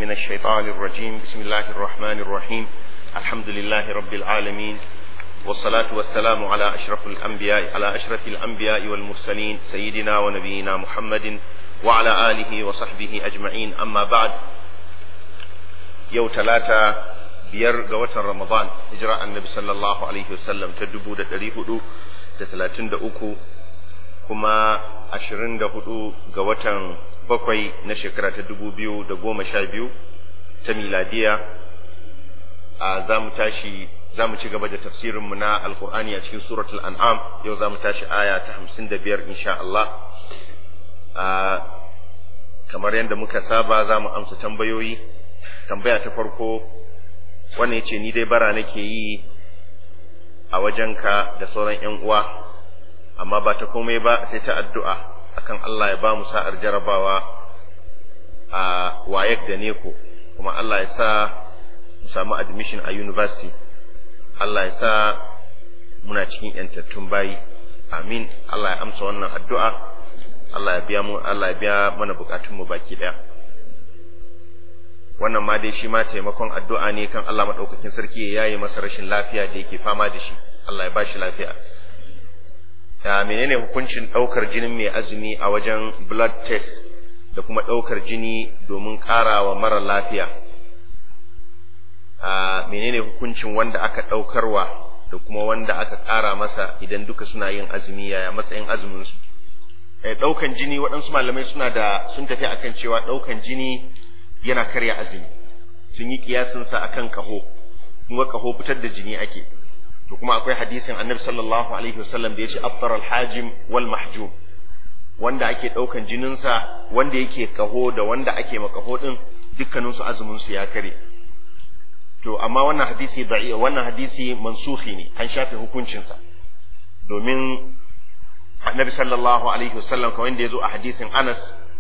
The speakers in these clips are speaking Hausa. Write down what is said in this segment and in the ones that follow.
من الشيطان الرجيم. بسم الله الرحمن الرحيم. الحمد لله رب العالمين، والصلاة والسلام على أشرف الأنبياء والمرسلين سيدنا ونبينا محمد وعلى آله وصحبه أجمعين. أما بعد، يوم 3 biyar ga watan Ramadan hijira annabi sallallahu alaihi wasallam ta 1433 kuma 24 ga watan 7 na shekara ta 2012 ta miladiya. za mu ci gaba da tafsirin mu na alqur'ani a cikin suratul an'am. yau za mu tashi aya ta 55 insha Allah. kamar yadda muka saba za mu amsa tambayoyi. Tambaya ta farko, wannan yace ni dai bara nake yi a wajenka da sauran ƴan uwa, amma ba ta komai ba sai ta addu'a akan Allah ya ba mu sa'ar jarabawa a WAEC da NECO, kuma Allah ya sa mu samu admission a university. Allah ya sa muna cikin ƴantattun bayi. Amin. Allah ya amsa wannan addu'a. Allah ya biya mana bukatun mu baki daya. Wannan ma dai shi ma taimakon addu'a ne kan Allah madaukakin sarki ya yaye masa rashin lafiya da yake fama da shi. Allah ya ba shi lafiya. Menene hukuncin daukar jinin mai azumi a wajen blood test da kuma daukar jini domin karawa mara lafiya? Menene hukuncin wanda aka daukarwa da kuma wanda aka kara masa idan duka suna yin azumi, yaya matsayin azumin su? Daukan jini, waɗansu malamai sun tafi akan cewa daukan jini yana karya azumi. Sun yi kiyasin sa akan kaho, kuma kaho fitar da jini ake. To kuma akwai hadisin Annabi sallallahu alaihi wasallam da yace afṭara al-hajim wal mahjum, wanda ake daukan jinin sa, wanda yake kaho da wanda ake makaho din dukkanin su azumin su ya kare. To amma wannan hadisi mansukhi ne, an shafe hukuncin sa. Domin Annabi sallallahu alaihi wasallam kamar yadda yazo a hadisin Anas,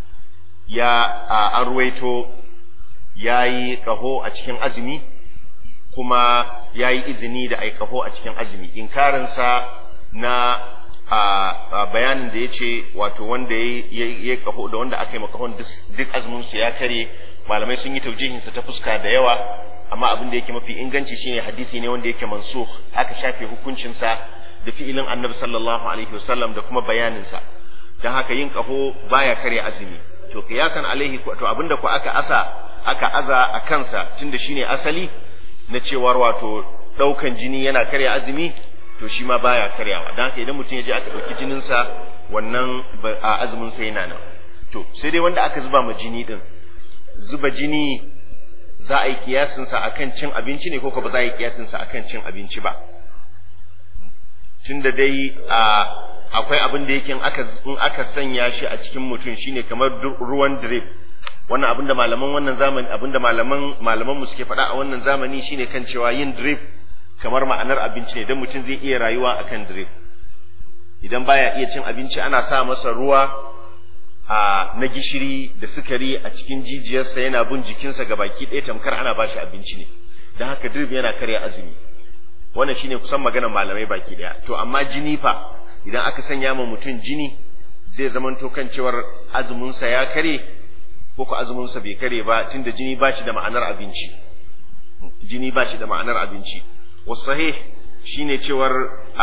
an ruwaito yayi kaho a cikin azumi, kuma yayi izini da ai kaho a cikin azumi. Inkarin sa na bayanin da yace wato wanda yayi kaho da wanda aka yi makahon duk azumin su ya kare, malamai sun yi taujihin sa ta fuska da yawa, amma abin da yake mafi inganci shine hadisi ne wanda yake mansukh, aka shafe hukuncin sa da fi'ilin Annabi sallallahu alaihi wasallam da kuma bayanin sa. Dan haka yin kaho baya kare azumi. To kiyasan alaihi, to abinda ku aka aza a kansa, tunda shine asali na cewar wato daukan jini yana karya azumi, to shi ma baya karyawa. Dan haka idan mutum ya je aka dauki jinin sa, wannan azumin sa yana nan. To sai dai wanda aka zuba ma jini din, zuba jini za a yi kiyasin sa akan cin abinci ne ko ba za a yi kiyasin sa akan cin abinci ba? Tunda dai akwai abin da yake in aka sanya shi a cikin mutum shine kamar ruwan drip. Wannan abin da malaman mu suke faɗa a wannan zamani shine kan cewa yin drip kamar ma'anar abinci ne, dan mutum zai iya rayuwa akan drip. Idan baya iya cin abinci, ana sa masa ruwa na gishiri da sukari a cikin jijiyarsa, yana bin jikinsa gabaki ɗaya tamkar ana bashi abinci ne. Dan haka drip yana karya azumi. Wannan shine kusan maganar malamai baki ɗaya. To amma jini fa, idan aka sanya ma mutum jini, zai zamanto kan cewar azuminsa ya kare ko ko azuminsa bai kare ba, tunda jini ba shi da ma'anar abinci. Jini ba shi da ma'anar abinci. Wasahih shine cewar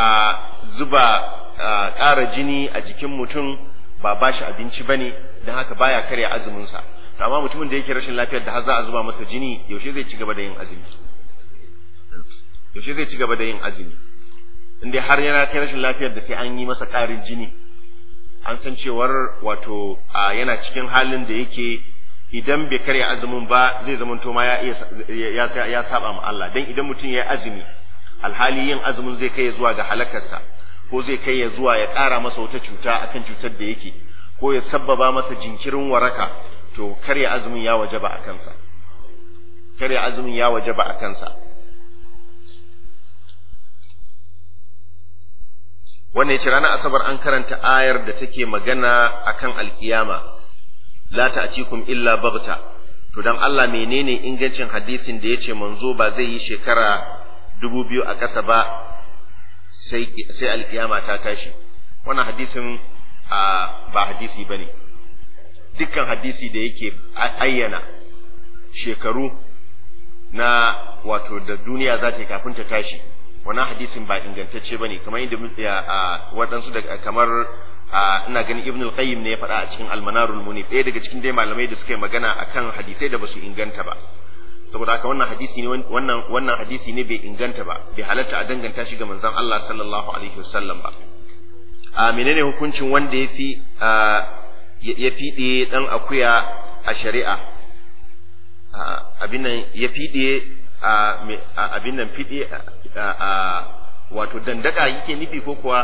ƙara jini a jikin mutum ba shi abinci bane, dan haka baya kare azuminsa. To amma mutumin da yake rashin lafiyar da har za a zuba masa jini, yaushe zai ci gaba da yin azumi? Inda har yana kai rashin lafiyar da sai an yi masa ƙarin jini, an san cewar wato yana cikin halin da yake idan bai karya azumin ba zai zamanto ma ya saba ma Allah. Dan idan mutum ya yi azumi alhali yin azumin zai kai zuwa ga halakarsa, ko zai kai ya zuwa ya ƙara masa wata cuta akan cutar da yake, ko ya sabbaba masa jinkirin waraka, to karya azumin ya wajaba a kansa. Wannan yace ranar Asabar an karanta ayar da take magana akan alkiyama, la ta'tikum illa baghta. To dan Allah, menene ingancin hadisin da yace manzo ba zai yi shekara 2000 a ƙasa ba sai alkiyama ta tashi? Wannan hadisin ba hadisi bane. Dukkan hadisi da yake ayyana shekaru na wato da duniya za ta yi kafin ta tashi, wannan hadisin ba ingantacce bane, kamar yadda waɗansu da kamar ina ganin Ibn al-Qayyim ne ya faɗa a cikin Al-Manarul Munif, ɗaya daga cikin dai malamai da suka yi magana akan hadisai da basu inganta ba. Saboda haka wannan hadisi ne wannan hadisi ne bai inganta ba, bai halatta a danganta shi ga manzon Allah sallallahu alaihi wasallam ba. Menene hukuncin wanda ya fiɗe ɗan akuya a shari'a? Abin nan ya fiɗe abin nan fiɗe wato dandaka yake nufi ko kuwa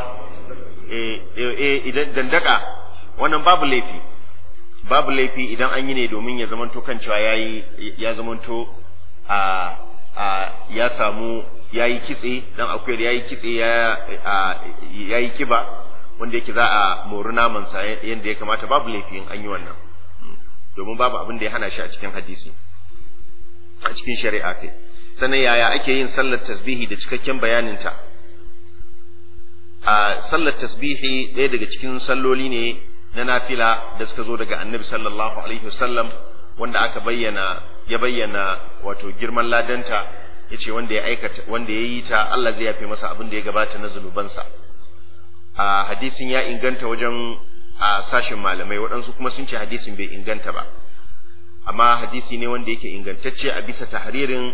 idan dandaka wannan babu laifi idan an yi ne domin ya zamanto kan cewa ya zamanto ya samu yayi kitse dan akuyar yayi kitse yayi kiba wanda yake za a mori naman sa yanda ya kamata, babu laifi in an yi wannan, domin babu abin da ya hana shi a cikin hadisi, a cikin shari'a kai. Sannan yaya ake yin sallar tasbihi da cikakken bayanin ta? Sallar tasbihi ɗaya daga cikin salloli ne na nafila da suka zo daga Annabi sallallahu alaihi wasallam, wanda ya bayyana wato girman ladanta, yace wanda ya yi ta Allah zai yafe masa abin da ya gabata na zunubansa. Hadisin ya inganta wajen sashin malamai, waɗansu kuma sun ce hadisin bai inganta ba, amma hadisi ne wanda yake ingantacce a bisa tahririn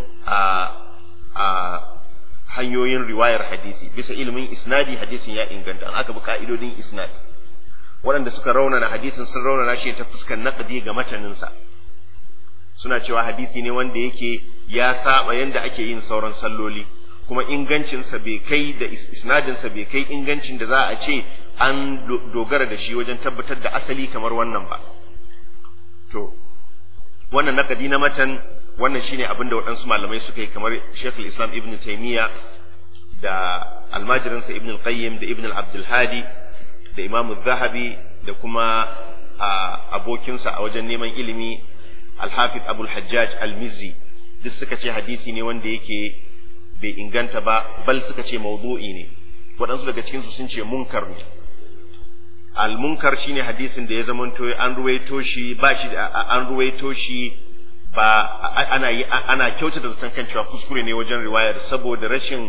hanyoyin riwayar hadisi, bisa ilimin isnadi hadisin ya inganta. An aka bi ka'idodin isnadi, waɗanda suka raunana hadisin sun raunana shi ta fuskar naqdi ga mataninsa, suna cewa hadisi ne wanda yake ya saba yanda ake yin sauran salloli, kuma ingancinsa bai kai da isnadinsa bai kai ingancin da za a ce an dogara da shi wajen tabbatar da asali kamar wannan ba. To wannan naqdi na matan, wannan shine abin da waɗansu malamai suka yi, kamar Sheikhul Islam Ibn Taymiyyah da almajirinsa Ibn al-Qayyim da Ibn al-Abdul Hadi da Imam al-Zahabi da kuma abokinsa a wajen neman ilimi Al-Hafiz Abul Hajjaj Al-Mizzi, duk suka ce hadisi ne wanda yake bai inganta ba, bal suka ce mawdu'i ne. Waɗansu daga cikinsu sun ce munkar ne. Al-munkar shine hadisin da ya zamanto an ruwaito shi ba ana kyautata zaton kan cewa kuskure ne wajen riwayar, saboda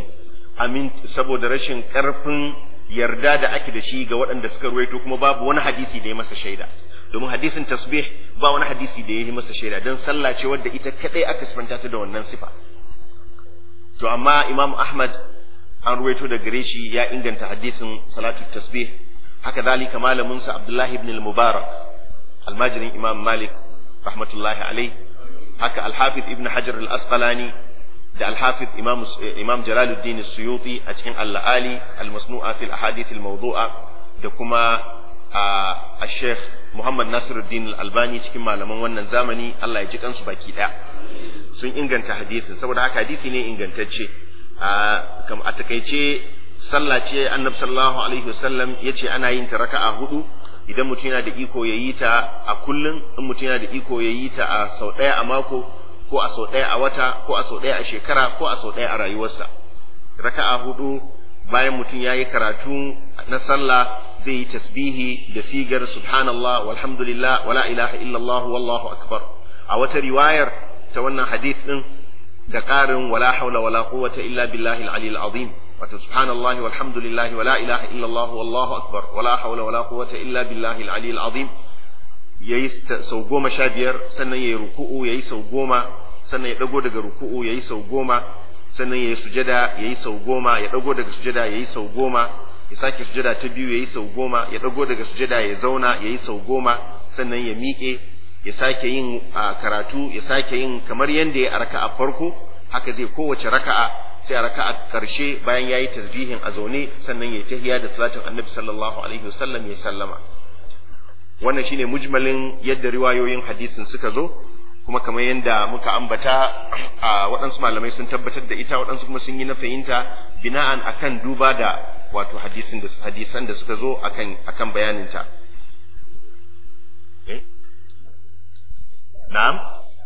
rashin karfin yarda da ake da shi ga waɗanda suka ruwaito, kuma babu wani hadisi da ya masa shaida. Domin hadisin tasbih ba wani hadisi da ya yi masa shaida, don sallah ce wadda ita kadai aka sifanta ta da wannan sifa. To amma Imam Ahmad an ruwaito da gare shi ya inganta hadisin salatu tasbih, haka zalika malamin sa Abdullah ibn al-Mubarak almajirin Imam Malik rahmatullahi alayh, haka Al-Hafiz Ibn Hajar al-Asqalani da Al-Hafiz Imam Jalaluddin as-Suyuti a cikin Al-La'ali al-Masnu'a fil Ahadith al-Mawdu'a, da kuma Sheikh Muhammad Nasiruddin al-Albani cikin malaman wannan zamani, Allah ya ji kansu baki daya, sun inganta hadisin. Saboda haka hadisi ne ingantacce. A takaice sallah ce Annabi sallallahu alaihi wasallam yace ana yin ta raka'a 4, idan mutum yana da iko yayi ta a kullun, in mutum yana da iko yayi ta a sau ɗaya a mako, ko a sau ɗaya a wata, ko a sau ɗaya a shekara, ko a sau ɗaya a rayuwarsa. Raka'a 4 bayan mutum yayi karatu na sallah zai yi tasbihi da sigar subhanallah walhamdulillah wala ilaha illallah wallahu akbar. A wata riwayar ta wannan hadith din da ƙarin wala haula wala quwwata illa billahi al-aliyyil azim, wato subhanallahi walhamdulillahi wala ilaha illallah wallahu akbar wala haula wala quwwata illa billahi al-aliyyil azim, yayi sau 15, sannan yayi ruku'u yayi sau 10, sannan ya dago daga ruku'u yayi sau 10, sannan yayi sujada yayi sau 10, ya dago daga sujada yayi sau 10, ya sake sujada ta biyu yayi sau 10, ya dago daga sujada ya zauna yayi sau 10, sannan ya miƙe ya sake yin karatu, ya sake yin kamar yanda ya raka'a farko, haka zai kowace raka'a, sai a raka'a karshe bayan yayi tasbihin a zaune, sannan ya tahiyya da salatin Annabi sallallahu alaihi wasallam ya sallama. Wannan shine mujmalin yadda riwayoyin hadisin suka zo, kuma kamar yadda muka ambata waɗansu malamai sun tabbatar da ita, waɗansu kuma sun yi na fahimta bina'an akan duba da wato hadisan da suka zo akan bayaninta. Na'am,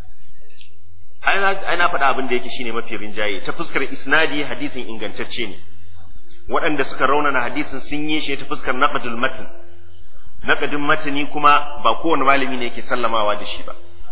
ai na faɗa abin da yake shine mafi rinjaye ta fuskar isnadi, hadisin ingantacce ne. Waɗanda suka raunana hadisin sun yi shi ta fuskar naqdul matn. Naqdin matni kuma ba kowane malami ne yake sallamawa da shi ba.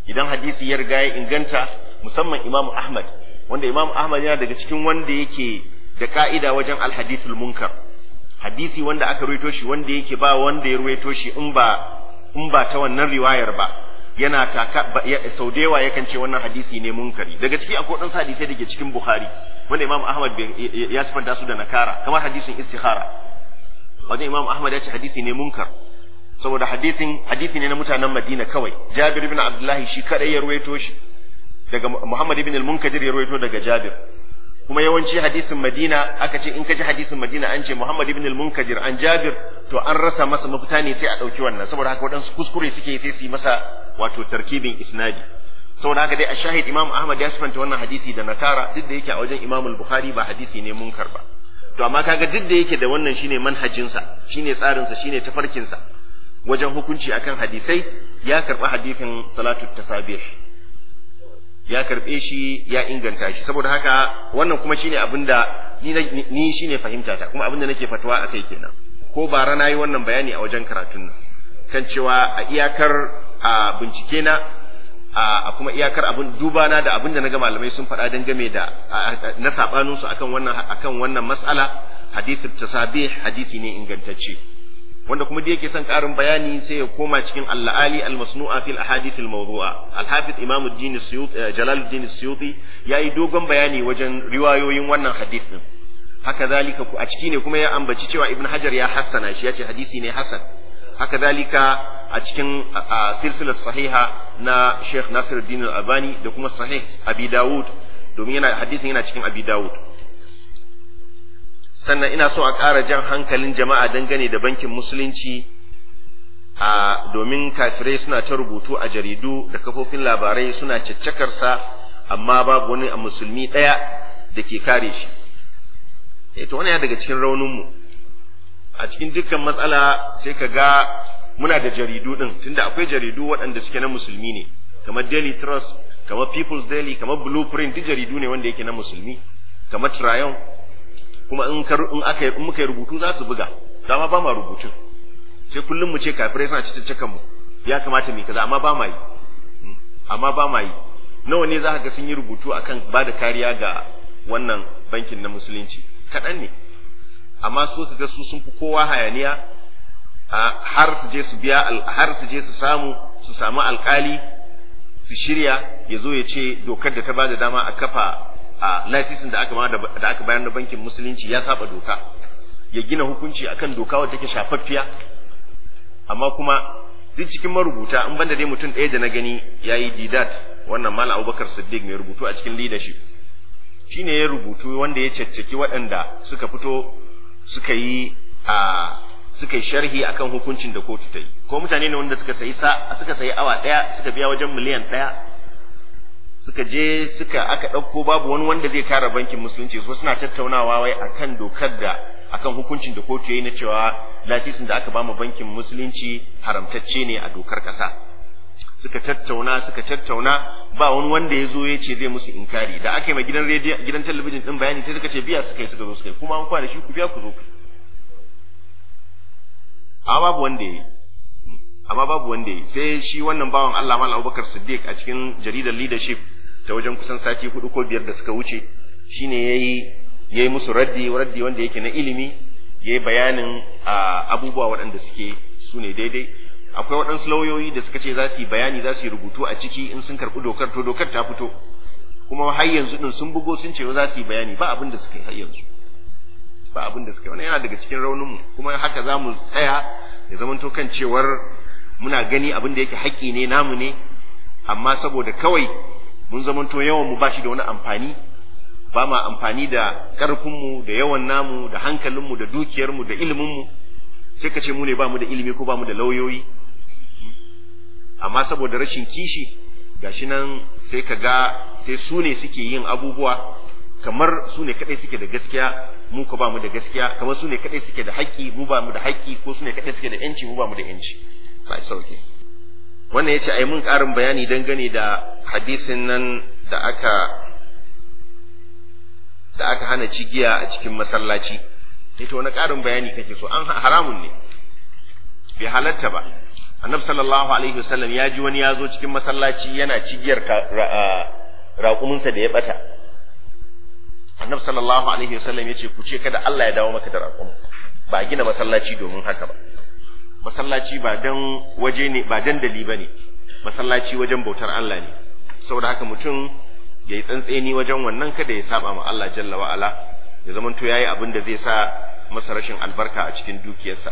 idan hadisi ya riga ya inganta, musamman Imam Ahmad, wanda Imam Ahmad yana daga cikin wanda yake da ka'ida wajen alhadithul munkar, hadisi wanda aka ruwaito shi wanda yake ba wanda ya ruwaito shi in ba ta wannan riwayar ba, yana sau da yawa yakan ce wannan hadisi ne munkari. Daga ciki akwai ɗan hadisai da ke cikin Bukhari wanda Imam Ahmad ya sifanta su da nakara, kamar hadisin istikhara, wajen Imam Ahmad ya ce hadisi ne munkar, saboda hadisi ne na mutanen Madina kawai. Jabir ibn Abdullahi shi kadai ya ruwaito shi, daga Muhammad ibn al-Munkadir ya ruwaito daga Jabir. Kuma yawanci hadisin Madina aka ce in ka ji hadisin Madina an ce Muhammad ibn al-Munkadir an Jabir, to an rasa masa mafita ne sai a dauki wannan, saboda haka wadansu kuskure suke sai su yi masa wato tarkibin isnadi. Saboda haka dai a shahid Imam Ahmad ya sifanta wannan hadisi da nakara, duk da yake a wajen Imam al-Bukhari ba hadisi ne munkar ba. To amma kaga duk da yake da wannan shine manhajinsa, shine tsarinsa, shine tafarkinsa wajen hukunci akan hadisai, ya karɓi hadisin salatu tasabih, ya karɓe shi ya inganta shi. Saboda haka wannan kuma shine abinda ni shine fahimta ta, kuma abinda nake fatawa akai kenan. Ko bara nayi wannan bayani a wajen karatun nan kan cewa a iyakar bincike na a kuma iyakar abin duba na da abinda naga malamai sun faɗa dangane da na sabanin su akan wannan mas'ala, hadithul tasabih hadisi ne ingantacce. Wanda kuma da yake son ƙarin bayani sai ya koma cikin al-la'ali al-masnu'a fil ahadith al-mawdu'a. Al-hafiz Imam Jalaluddin Suyuti yayi dogon bayani wajen riwayoyin wannan hadith din. Haka zalika a ciki ne kuma ya ambaci cewa Ibn Hajar ya hassana shi, yace hadisi ne hasan. Haka zalika a cikin silsilar sahiha na Sheikh Nasiruddin Al-Albani da kuma sahih Abi Dawud, domin hadisin yana cikin Abi Dawud. Sannan ina so a ƙara jan hankalin jama'a dangane da bankin musulunci, domin kafirai suna ta rubutu a jaridu da kafofin labarai suna caccakarsa, amma babu wani musulmi ɗaya da ke kare shi. To wannan ya daga cikin rauninmu. A cikin dukkan matsala sai ka ga muna da jaridu ɗin, tunda akwai jaridu waɗanda suke na musulmi ne, kamar Daily Trust, kamar People's Daily, kamar Blueprint, duk jaridu ne wanda yake na musulmi, kamar Triumph. Kuma in muka yi rubutu za su buga, dama ba ma rubutun, sai kullum mu ce kafirai suna ciccikan mu, ya kamata mu kaza, amma ba ma yi. Nawa ne za ka ga sun yi rubutu akan ba da kariya ga wannan bankin na musulunci? Kaɗan ne, amma so ka ga su sun fi kowa hayaniya, har su je su samu alkali su shirya ya zo ya ce dokar da ta ba da dama a kafa lasisin da aka bayar na bankin musulunci ya saba doka, ya gina hukunci akan doka wadda take shafaffiya. Amma kuma duk cikin marubuta in banda dai mutum ɗaya da na gani yayi didat, wannan Malam Abubakar Siddiq mai rubutu a cikin leadership, shine ya rubutu wanda ya caccaki waɗanda suka fito suka yi sharhi akan hukuncin da kotu ta yi. Ko mutane ne wanda suka sayi awa ɗaya suka biya wajen miliyan 1, suka je aka ɗauko babu wani wanda zai kare bankin musulunci, so suna tattaunawa wai akan dokar akan hukuncin da kotu yayi na cewa lasisin da aka bama bankin musulunci haramtacce ne a dokar ƙasa. Suka tattauna ba wani wanda ya zo ya ce zai musu inkari. Da aka yi ma gidan talabijin din bayani sai suka ce biya suka yi kuma an kwana shi ku biya ku zo. Amma babu wanda yi sai shi wannan bawan Allah Malam Abubakar Siddiq a cikin jaridar leadership ta wajen kusan sati 4 ko 5 da suka wuce, shine yayi musu raddi wanda yake na ilimi, yayi bayanin abubuwa waɗanda suke su ne daidai. Akwai waɗansu lauyoyi da suka ce za su yi bayani, za su yi rubutu a ciki in sun karɓi dokar, to dokar ta fito kuma har yanzu din sun bugo sun ce za su yi bayani, ba abin da suka yi har yanzu, ba abin da suka yi. Wannan yana daga cikin rauninmu, kuma haka za mu tsaya ya zamanto kan cewar muna gani abin da yake haƙƙi ne namu ne, amma saboda kawai mun zamanto yawan mu bashi da wani amfani, ba ma amfani da ƙarfinmu da yawan namu da hankalinmu da dukiyarmu da iliminmu, sai ka ce mu ne ba mu da ilimi ko ba mu da lauyoyi. Amma saboda rashin kishi gashi nan sai ka ga sai su ne suke yin abubuwa kamar su ne kadai suke da gaskiya, mu ko ba mu da gaskiya, kamar su ne kadai suke da haƙƙi, mu ba mu da haƙƙi, ko su ne kadai suke da yanci, mu ba mu da yanci. Ba sauke. Wannan yace ai mun ƙarin bayani dangane da hadisin nan da aka hana cigiya a cikin masallaci. Sai to wani ƙarin bayani kake so? An haramun ne, bai halatta ba. annabi sallallahu alaihi wasallam ya ji wani ya zo cikin masallaci yana cigiyar raƙuminsa da ya bata. Annabi sallallahu alaihi wasallam ya ce ku ce kada Allah ya dawo maka da raƙumin. Ba gina masallaci domin haka ba. Masallaci ba dan waje ne, ba dandali bane. Masallaci wajen bautar Allah ne. Saboda haka mutum ya yi tsantseni wajen wannan, kada ya saba ma Allah jalla wa ala, ya zamanto yayi abin da zai sa masa rashin albarka a cikin dukiyarsa.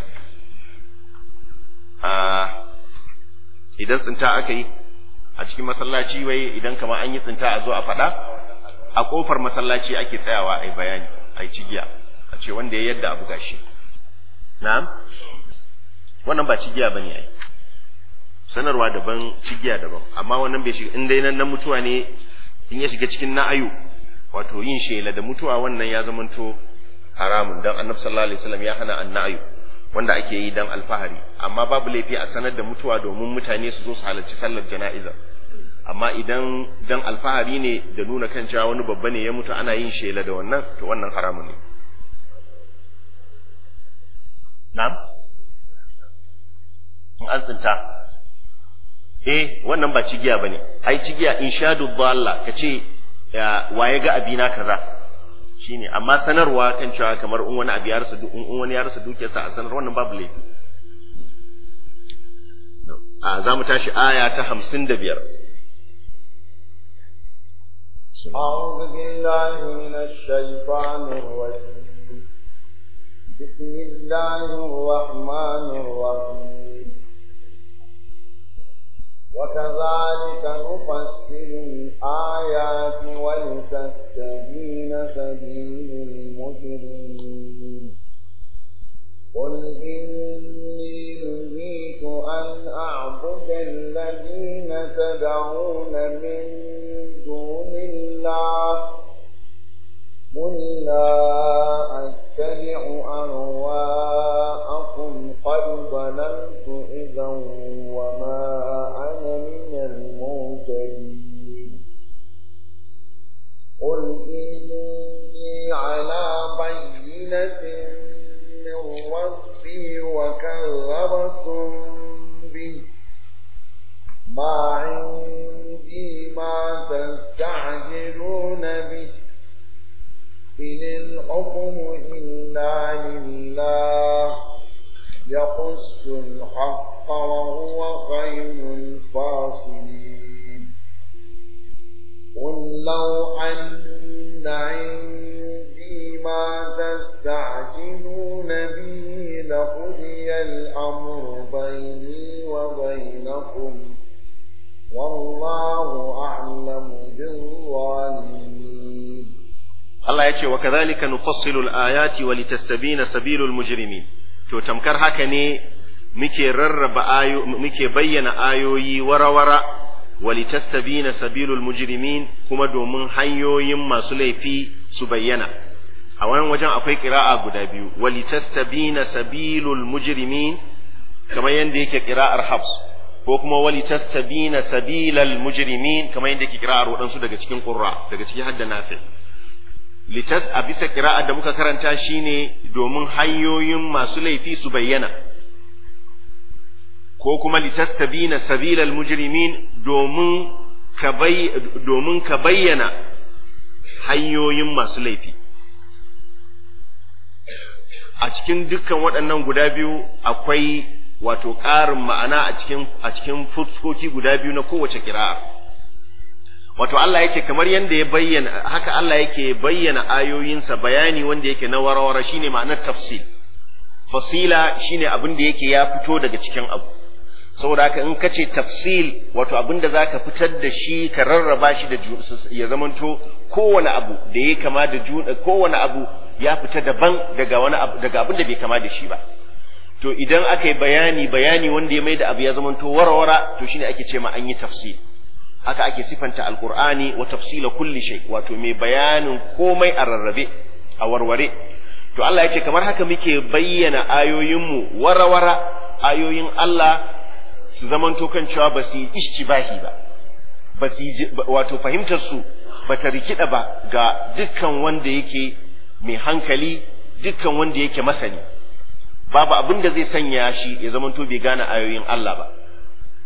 Idan tsinta aka yi a cikin masallaci, wai idan kama an yi tsinta a zo a faɗa, a ƙofar masallaci ake tsayawa a yi bayani, a yi cigiya, a ce wanda ya yadda abu gashi. Na'am? Wannan ba cigiya bane ai. Sanarwa daban, cigiya daban. Amma wannan bai shiga, in dai nan mutuwa ne, in ya shiga cikin na'ayu, wato yin shela da mutuwa, wannan ya zamanto haramun, dan Annabi sallallahu alaihi wasallam ya hana anna'ayu wanda ake yi dan alfahari. Amma babu laifi a sanar da mutuwa domin mutane su zo su halarci sallar jana'iza. Amma idan dan alfahari ne da nuna kan cewa wani babba ne ya mutu ana yin shela da wannan, to wannan haramun ne. Na'am? In an tsinta, wannan ba cigiya bane. Ai cigiya inshadu dhalla, kace waye ga abina kaza shine, amma sanarwa kan cewa kamar in wani abu ya rasa, in wani ya rasa dukiyarsa a sanar, wannan babu laifi. Za mu tashi aya ta 55. أعوذ بالله من الشيطان الرجيم. بسم الله الرحمن الرحيم. وكذلك نفصل الآيات ولتستبين سبيل المجرمين. قل إني نهيت أن أعبد الذين تدعون من دون الله، قل لا أتبع أهواءكم قد ضللت إذا وما أنا من المهتدين. قل إني على بينة من ربي وكذبتم به، ما عندي ما تستعجلون به، إن الحكم إلا لله يقص الحق وهو خير الفاصلين. قل لو أن عندي ما تستعجلون به لقضي الأمر بيني وبينكم والله أعلم بالظالمين. Allah ya ce wa kadhalika nufassilu al-ayati wa litastabina sabilul mujrimin. To tamkar haka ne muke rarraba muke bayyana ayoyi warawara wa litastabina sabilul mujrimin, kuma domin hanyoyin masu laifi su bayyana. A wannan wajen akwai qira'a guda biyu, wa litastabina sabilul mujrimin kamar yanda yake qira'ar Hafs, ko kuma wa litastabina sabilal mujrimin kamar yanda yake qira'ar wadansu daga cikin qurra, daga cikin hadda Nafi'. Litas a bisa kira'ar da muka karanta shine domin hanyoyin masu laifi su bayyana, ko kuma litastabina sabilal mujrimin domin ka bayyana hanyoyin masu laifi. A cikin dukkan waɗannan guda biyu akwai wato ƙarin ma'ana a cikin fuskoki guda biyu na kowace kira'a. Wato Allah yake kamar yanda ya bayyana, haka Allah yake bayyana ayoyinsa bayani wanda yake na warawara, shine ma'anar tafsil. Fasila shine abin da yake ya fito daga cikin abu. Saboda haka in kace tafsil, wato abin da zaka fitar da shi ka rarraba shi da ya zamanto kowane abu da ya kama da kowane abu ya fita daban daga wani abu, daga abin da bai kama da shi ba. To idan aka yi bayani wanda ya maida abu ya zamanto warawara, to shine ake ce ma an yi tafsil. Haka ake sifanta alqur'ani wa tafsila kulli shay, wato mai bayanin komai a rarrabe a warware. To Allah ya ce kamar haka muke bayyana ayoyinmu warawara, ayoyin Allah su zamanto kan cewa ba su yi ishtibahi ba su yi wato fahimtar su ba ta rikida ba ga dukkan wanda yake mai hankali, dukkan wanda yake masani. Babu abin da zai sanya shi ya zamanto bai gane ayoyin Allah ba.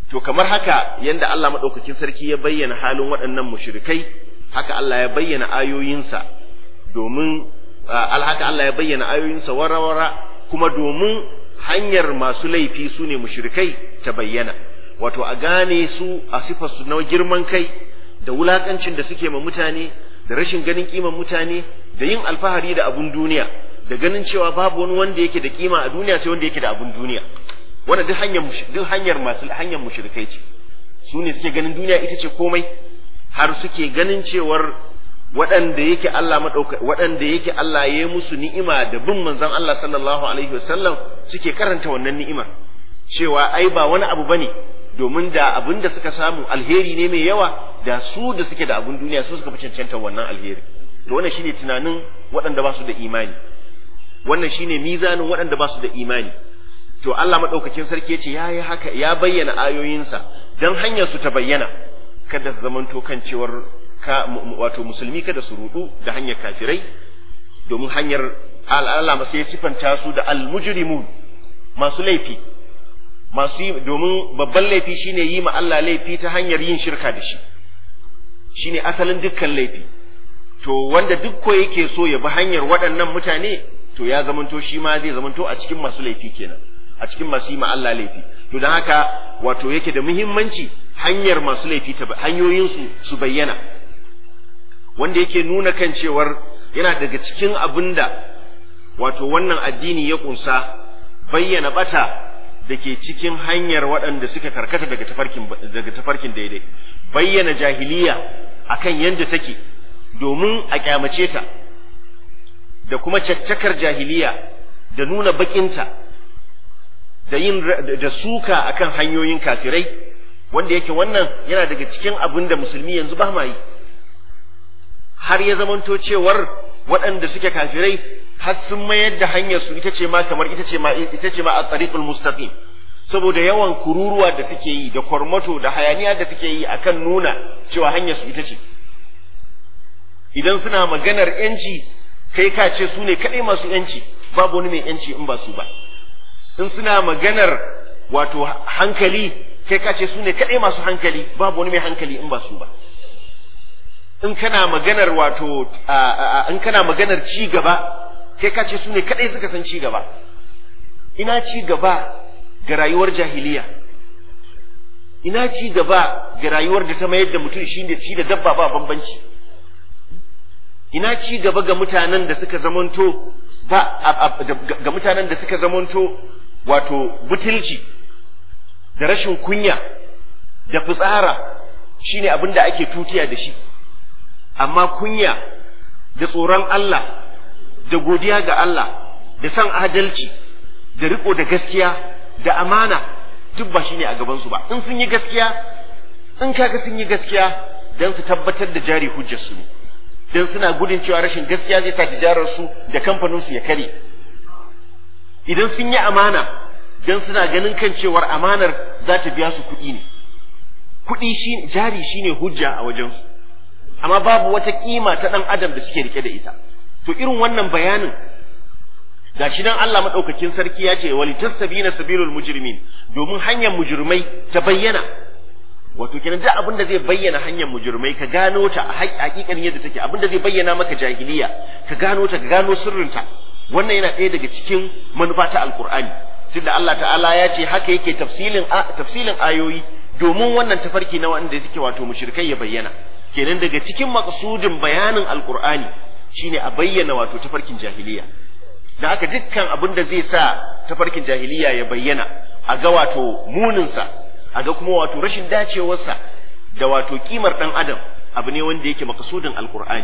to kamar haka yanda Allah madaukakin sarki ya bayyana halin waɗannan mushrikai haka Allah ya bayyana ayoyinsa domin haka Allah ya bayyana ayoyinsa warawara kuma domin hanyar masu laifi su ne mushrikai ta bayyana wato a gane su a sifar su na girman kai da wulakancin da suke ma mutane da rashin ganin kiman mutane da yin alfahari da abun duniya da ganin cewa babu wani wanda yake da kima a duniya sai wanda yake da abun duniya wannan duk hanyar mushrikai ce su ne suke ganin duniya ita ce komai har suke ganin cewar waɗanda yake Allah ya yi musu ni'ima da bin manzon Allah sallallahu alaihi wasallam suke karanta wannan ni'imar cewa ai ba wani abu bane domin da abin da suka samu alheri ne mai yawa da su da suke da abin duniya su suka fi cancanta wannan alheri to wannan shine tunanin waɗanda ba su da imani wannan shine mizanin waɗanda ba su da imani to Allah madaukakin sarki yace yayi haka ya bayyana ayoyinsa dan hanyar su ta bayyana kada su zamanto kan cewar wato musulmi kada su rudu da hanyar kafirai domin hanyar Allah sai ya sifanta su da almujrimun masu laifi domin babban laifi shine yi ma Allah laifi ta hanyar yin shirka da shi shine asalin dukkan laifi to wanda duk ko yake so ya bi hanyar waɗannan mutane to ya zamanto shi ma zai zamanto a cikin masu laifi kenan a cikin masu yi ma Allah laifi to don haka wato yake da muhimmanci hanyar masu laifi ta hanyoyinsu su bayyana wanda yake nuna kan cewar yana daga cikin abinda wato wannan addini ya kunsa bayyana bata da ke cikin hanyar waɗanda suka karkata daga tafarkin daidai bayyana jahiliya akan yadda take domin a kyamace ta da kuma caccakar jahiliya da nuna bakinta da suka akan hanyoyin kafirai wanda yake wannan yana daga cikin abin da musulmi yanzu ba ma yi har ya zamanto cewar waɗanda suke kafirai har sun mayar da hanyar su ita ce ma a tsariqul mustaqim saboda yawan kururuwa da suke yi da kwarmato da hayaniya da suke yi akan nuna cewa hanyar su ita ce idan suna maganar yanci kai ka ce su ne kaɗai masu yanci babu wani mai yanci in ba su ba in suna maganar wato hankali kai ka ce su ne kaɗai masu hankali babu wani mai hankali in ba su ba in kana maganar wato in kana maganar ci gaba kai ka ce su ne kaɗai suka san ci gaba ina ci gaba ga rayuwar jahiliya ina ci gaba ga rayuwar da ta mayar da mutum shi da dabba ba bambanci ina ci gaba ga mutanen da suka zamanto ga mutanen da suka zamanto wato butulci da rashin kunya da fitsara shine abin da ake tutiya da shi amma kunya da tsoron Allah da godiya ga Allah da san adalci da riko da gaskiya da amana duk ba shine a gaban su ba in sun yi gaskiya in kaga sun yi gaskiya dan su tabbatar da jari hujjar su ne dan suna gudun cewa rashin gaskiya zai sa tijarar su da kamfanin su ya kare idan sun yi amana dan suna ganin kan cewar amanar za ta biya su kuɗi ne kuɗi shi jari shine hujja a wajen su amma babu wata kima ta dan adam da suke rike da ita to irin wannan bayanin gashi nan Allah madaukakin sarki ya ce walitastabina sabilul mujrimin domin hanyar mujrimai ta bayyana wato kenan duk abin da zai bayyana hanyar mujrimai ka gano ta a hakikanin yadda take abin da zai bayyana maka jahiliya ka gano ta ka gano sirrinta wannan yana ɗaya daga cikin manufa ta alqur'ani tunda Allah ta'ala ya ce haka yake tafsilin ayoyi domin wannan tafarki na wanda suke wato mushrikai ya bayyana kenan daga cikin maqsudin bayanin alqur'ani shine a bayyana wato tafarkin jahiliya da haka dukkan abin da zai sa tafarkin jahiliya ya bayyana a ga wato muninsa a ga kuma wato rashin dacewarsa da wato kimar dan adam abu ne wanda yake makasudin alqur'ani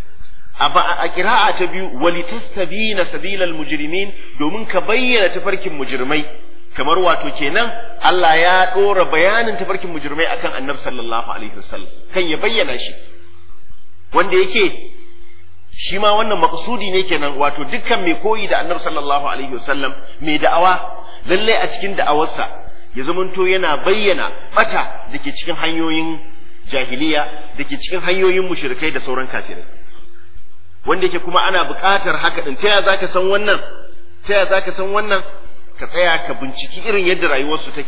a qira'a ta biyu walitastabina sabilal mujrimin domin ka bayyana tafarkin mujrimai kamar wato kenan Allah ya dora bayanin tafarkin mujrimai akan annabi sallallahu alaihi wasallam kan ya bayyana shi wanda yake shi ma wannan maksudi ne kenan wato dukkan mai koyi da annabi sallallahu alaihi wasallam mai da'awa lalle a cikin da'awarsa ya zamanto yana bayyana bata dake cikin hanyoyin jahiliya dake cikin hanyoyin mushrikai da sauran kafirai wanda yake kuma ana buƙatar haka din ta ya zaka san wannan ka tsaya ka binciki irin yadda rayuwarsu take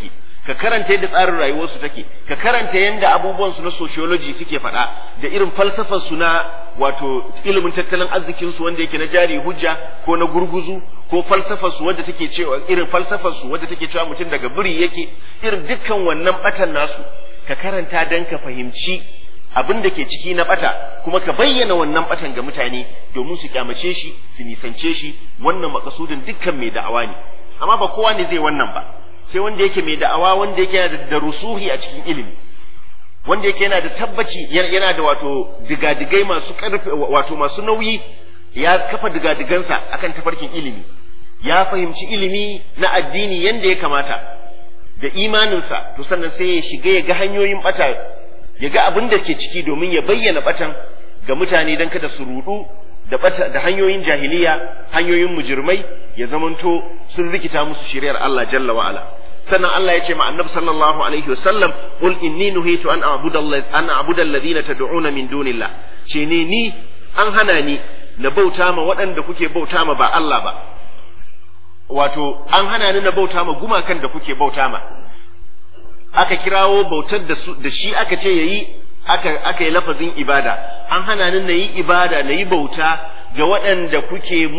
ka karanta yadda tsarin rayuwarsu take, ka karanta yadda abubuwansu na sociology suke faɗa da irin falsafarsu na wato ilimin tattalin arzikinsu wanda yake na jari hujja ko na gurguzu, ko falsafarsu wadda take cewa irin falsafarsu wadda take cewa mutum daga biri yake, irin dukkan wannan batan nasu ka karanta dan ka fahimci abin da ke ciki na bata, kuma ka bayyana wannan batan ga mutane domin su kyamace shi, su nisance shi. Wannan makasudin dukkan mai da'awa ne, amma ba kowa ne zai wannan ba, sai wanda yake mai da'awa, wanda yake yana da rusuhi a cikin ilimi, wanda yake yana da tabbaci, yana da wato digadigai masu karfi, wato masu nauyi, ya kafa digadigansa akan tafarkin ilimi, ya fahimci ilimi na addini yanda ya kamata da imaninsa, to sannan sai ya shiga ya ga hanyoyin bata, ya ga abin da ke ciki domin ya bayyana batan ga mutane don kada su rudu da hanyoyin jahiliya, hanyoyin mujirmai, ya zamanto sun rikita musu shari'ar Allah jalla wa ala. Sannan Allah ya ce ma annabi sallallahu alaihi wasallam, qul inni nuhitu an a'budu alladhina tad'una min dunillah, ce ne ni an hana ni na bauta ma waɗanda kuke bauta ma ba Allah ba, wato an hana ni na bauta ma gumakan da kuke bauta ma. Aka kirawo bautar da shi aka ce yayi, aka yi lafazin ibada. An hana ni na yi ibada, na yi bauta ga waɗanda kuke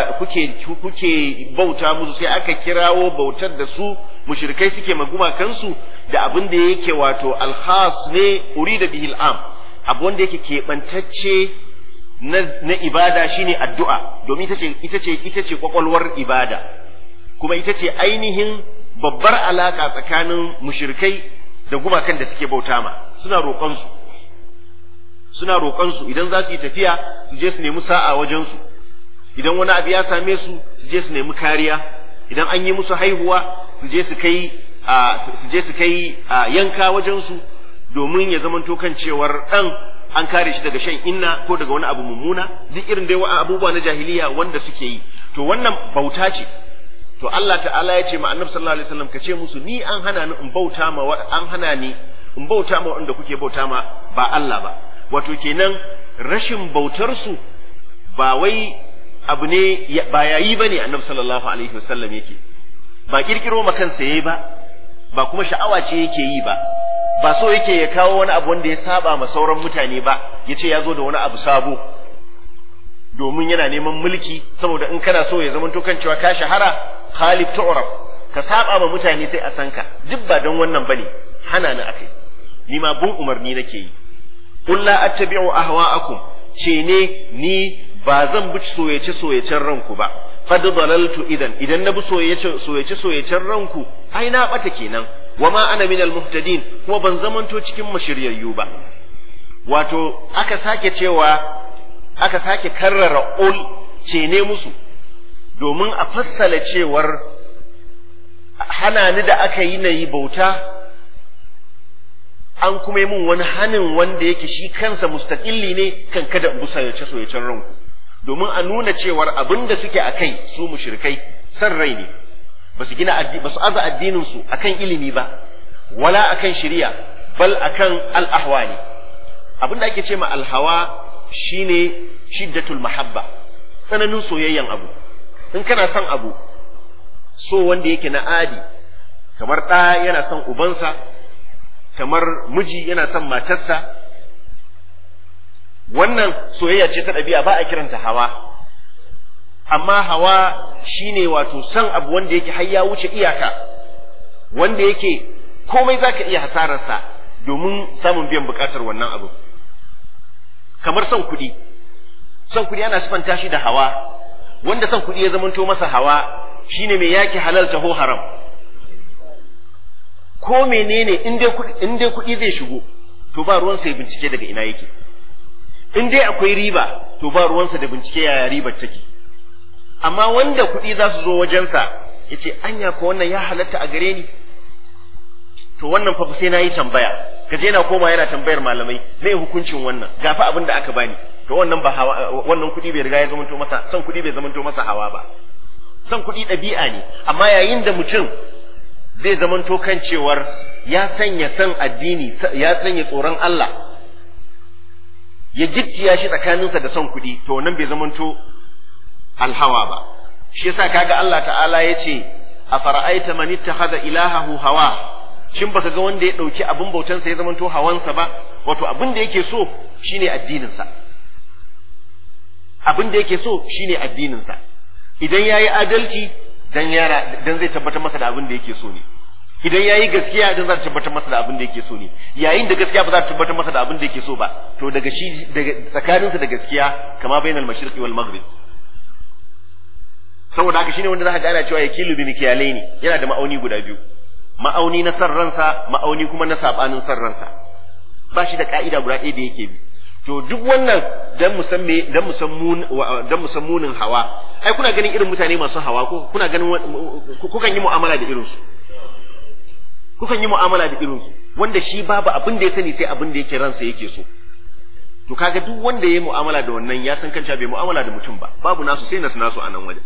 bauta musu, sai aka kirawo bautar da su mushrikai suke maguma kansu da abin da yake wato alkhas ne urida bihil am, abu wanda yake keɓantacce na ibada shine addu'a, domin ita ce kwakwalwar ibada, kuma ita ce ainihin babbar alaka tsakanin mushrikai da gumakan da suke bauta ma. Suna roƙonsu idan za su yi tafiya su je su nemi sa'a wajensu, idan wani abu ya same su su je su nemi kariya, idan an yi musu haihuwa su je su kai yanka wajensu domin ya zamanto kan cewar ɗan an kare shi daga shan inna ko daga wani abu mummuna, duk irin dai abubuwa na jahiliya wanda suke yi. To wannan bauta ce. To Allah ta'ala ya ce ma annabi sallallahu alaihi wasallam, ka ce musu ni an hana ni in bauta ma wanda kuke bauta ma ba Allah ba. Wato kenan rashin bautar su ba wai abu ne ba yayi bane annabi sallallahu alaihi wasallam yake, ba kirkiro ma kansa yayi ba kuma sha'awa ce yake yi ba so yake ya kawo wani abu wanda ya saba ma sauran mutane ba, yace ya zo da wani abu sabo domin yana neman mulki, saboda in kana so ya zamanto kan cewa ka shahara khalif tu'raf, ka saba ma mutane sai a san ka. Duk ba don wannan bane, hana ni akai, ni ma bin umarni nake yi. Qul la attabi'u ahwa'akum, ce ne ni ba zan bi soyayyen ranku ba. Qad dalaltu idan na bi soyayyen ranku, ai na bata kenan. Wama ana minal muhtadin, kuma ban zamanto cikin mashiryayyu ba. Wato aka sake karrara ul, ce ne musu, domin a fassala cewar hana ni da aka yi na yi bauta, an kuma yi mun wani hanin wanda yake shi kansa mustaƙilli ne kan kada in bi soyayyen ranku, domin a nuna cewar abin da suke a kai su mushrikai san rai ne, ba su aza addinin su akan ilimi ba, wala akan shari'a, bal akan al-ahwa ne. Abin da ake ce ma al-hawa shine shiddatul mahabba, tsananin soyayyen abu. In kana son abu, so wanda yake na adi, kamar ɗa yana son ubansa, kamar miji yana son matarsa, wannan soyayya ce ta ɗabi'a, ba a kiranta hawa. Amma hawa shine wato son abu wanda yake har ya wuce iyaka, wanda yake komai zaka iya hasararsa domin samun biyan bukatar wannan abu. Kamar son kuɗi ana sifanta shi da hawa, wanda son kuɗi ya zamanto masa hawa shine mai yaki halal taho haram. Ko menene in dai kuɗi zai shigo, to ba ruwansa ya bincike daga ina yake. In dai akwai riba, to ba ruwansa da bincike yaya ribar take. Amma wanda kuɗi za su zo wajensa ya ce anya ko wannan ya halatta a gare ni, to wannan fa sai na yi tambaya. Kaje yana koma yana tambayar malamai me hukuncin wannan, gafa abin da aka bani, to wannan ba hawa, wannan kuɗi bai riga ya zamanto masa, son kuɗi bai zamanto masa hawa ba. Son kuɗi ɗabi'a ne, amma yayin da mutum zai zamanto kan cewar ya sanya san addini, ya sanya tsoron Allah, ya gicciya shi tsakaninsa da son kuɗi, to wannan bai zamanto alhawa ba. Shi yasa kaga Allah ta'ala ya ce, afara'aita man ittakhadha ilahahu hawa, shin baka ga wanda ya dauki abin bautansa ya zamanto hawansa ba, wato abin da yake so shine addininsa, abin da yake so shine addininsa. Idan yayi adalci dan zai tabbatar masa da abin da yake so ne, idan yayi gaskiya dan za ta tabbatar masa da abin da yake so ne. Yayin da gaskiya ba za ta tabbatar masa da abin da yake so ba, to daga tsakaninsa da gaskiya kama bainal mashriqi wal maghrib. Saboda haka shine wanda za ka gane cewa yakilu bi mikyalaini, yana da ma'auni guda biyu, ma'auni na san ransa, ma'auni kuma na sabanin san ransa, ba shi da ka'ida guda ɗaya da yake bi. To duk wannan dan musammunin hawa, ai kuna ganin irin mutane masu hawa ko kuna ganin kukan yi mu'amala da irinsu, kukan yi mu'amala da irinsu, wanda shi babu abin da ya sani sai abin da yake ransa yake so. To kaga duk wanda ya yi mu'amala da wannan ya san kanta bai mu'amala da mutum ba, babu nasu sai nasu a nan wajen.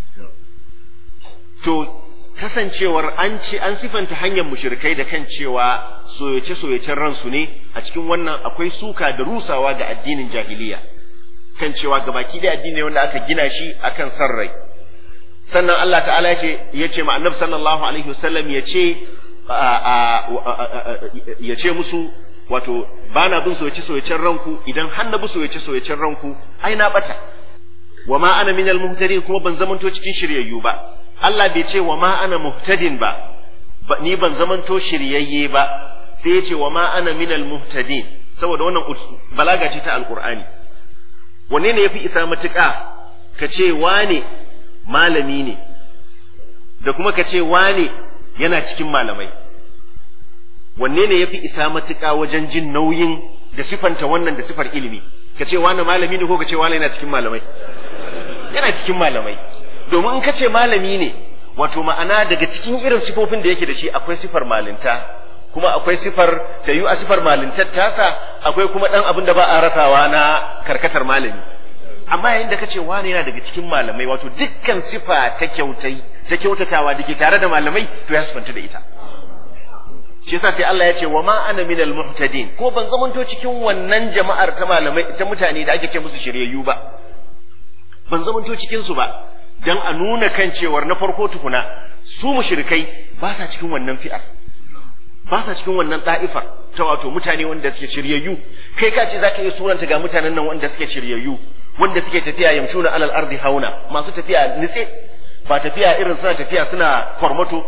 To kasancewar an sifanta hanyar mushrikai da kan cewa soyace-soyacen ransu ne, a cikin wannan akwai suka da rusawa ga addinin jahiliya, kan cewa gabaki da addini wanda aka gina shi akan san rai. Sannan Allah ta'ala ya ce ma annabi sallallahu alaihi wasallam ya ce musu, wato ba na bin soyace-soyacen ranku, idan har na bi soyace-soyacen ranku ai na bata, wa ma ana minal muhtadin, kuma ban zamanto cikin shiryayyu ba. Allah bai ce wa ma ana muhtadin ba, ni ban zamanto shiryayye ba, sai ya ce wa ma ana minal muhtadin, saboda wannan balaga ce ta alqur'ani. Wanne ne yafi isa matuƙa ka ce wane malami ne da kuma ka ce wane yana cikin malamai? Wanne ne yafi isa matuƙa wajen jin nauyin da sifanta wannan da sifar ilimi? Ka ce wane malami ne ko ka ce wane yana cikin malamai? Yana cikin malamai. Domin in ka ce malami ne, wato ma'ana daga cikin irin sifofin da yake da shi akwai sifar malinta, kuma akwai sifar da a sifar malintar tasa akwai kuma dan abin da ba a rasawa na karkatar malami. Amma yayin da ka ce wani yana daga cikin malamai, wato dukkan sifa ta kyautatawa da ke tare da malamai to ya sifanta da ita. Shi yasa sai Allah ya ce wa ma ana minal muhtadin, ko ban zamanto cikin wannan jama'ar ta malamai ta mutane da ake ce musu shiryayyu ba, ban zamanto cikin su ba. Dan a nuna kan cewar na farko tukuna su mushrikai ba sa cikin wannan fi'ar, ba sa cikin wannan da'ifar ta wato mutane wanda suke shiryayyu. Kai ka ce zaka iya suranta ga mutanen nan wanda suke shiryayyu, wanda suke tafiya yamshuna alal ardi hauna, masu tafiya nitse, ba tafiya irin suna tafiya suna kormato,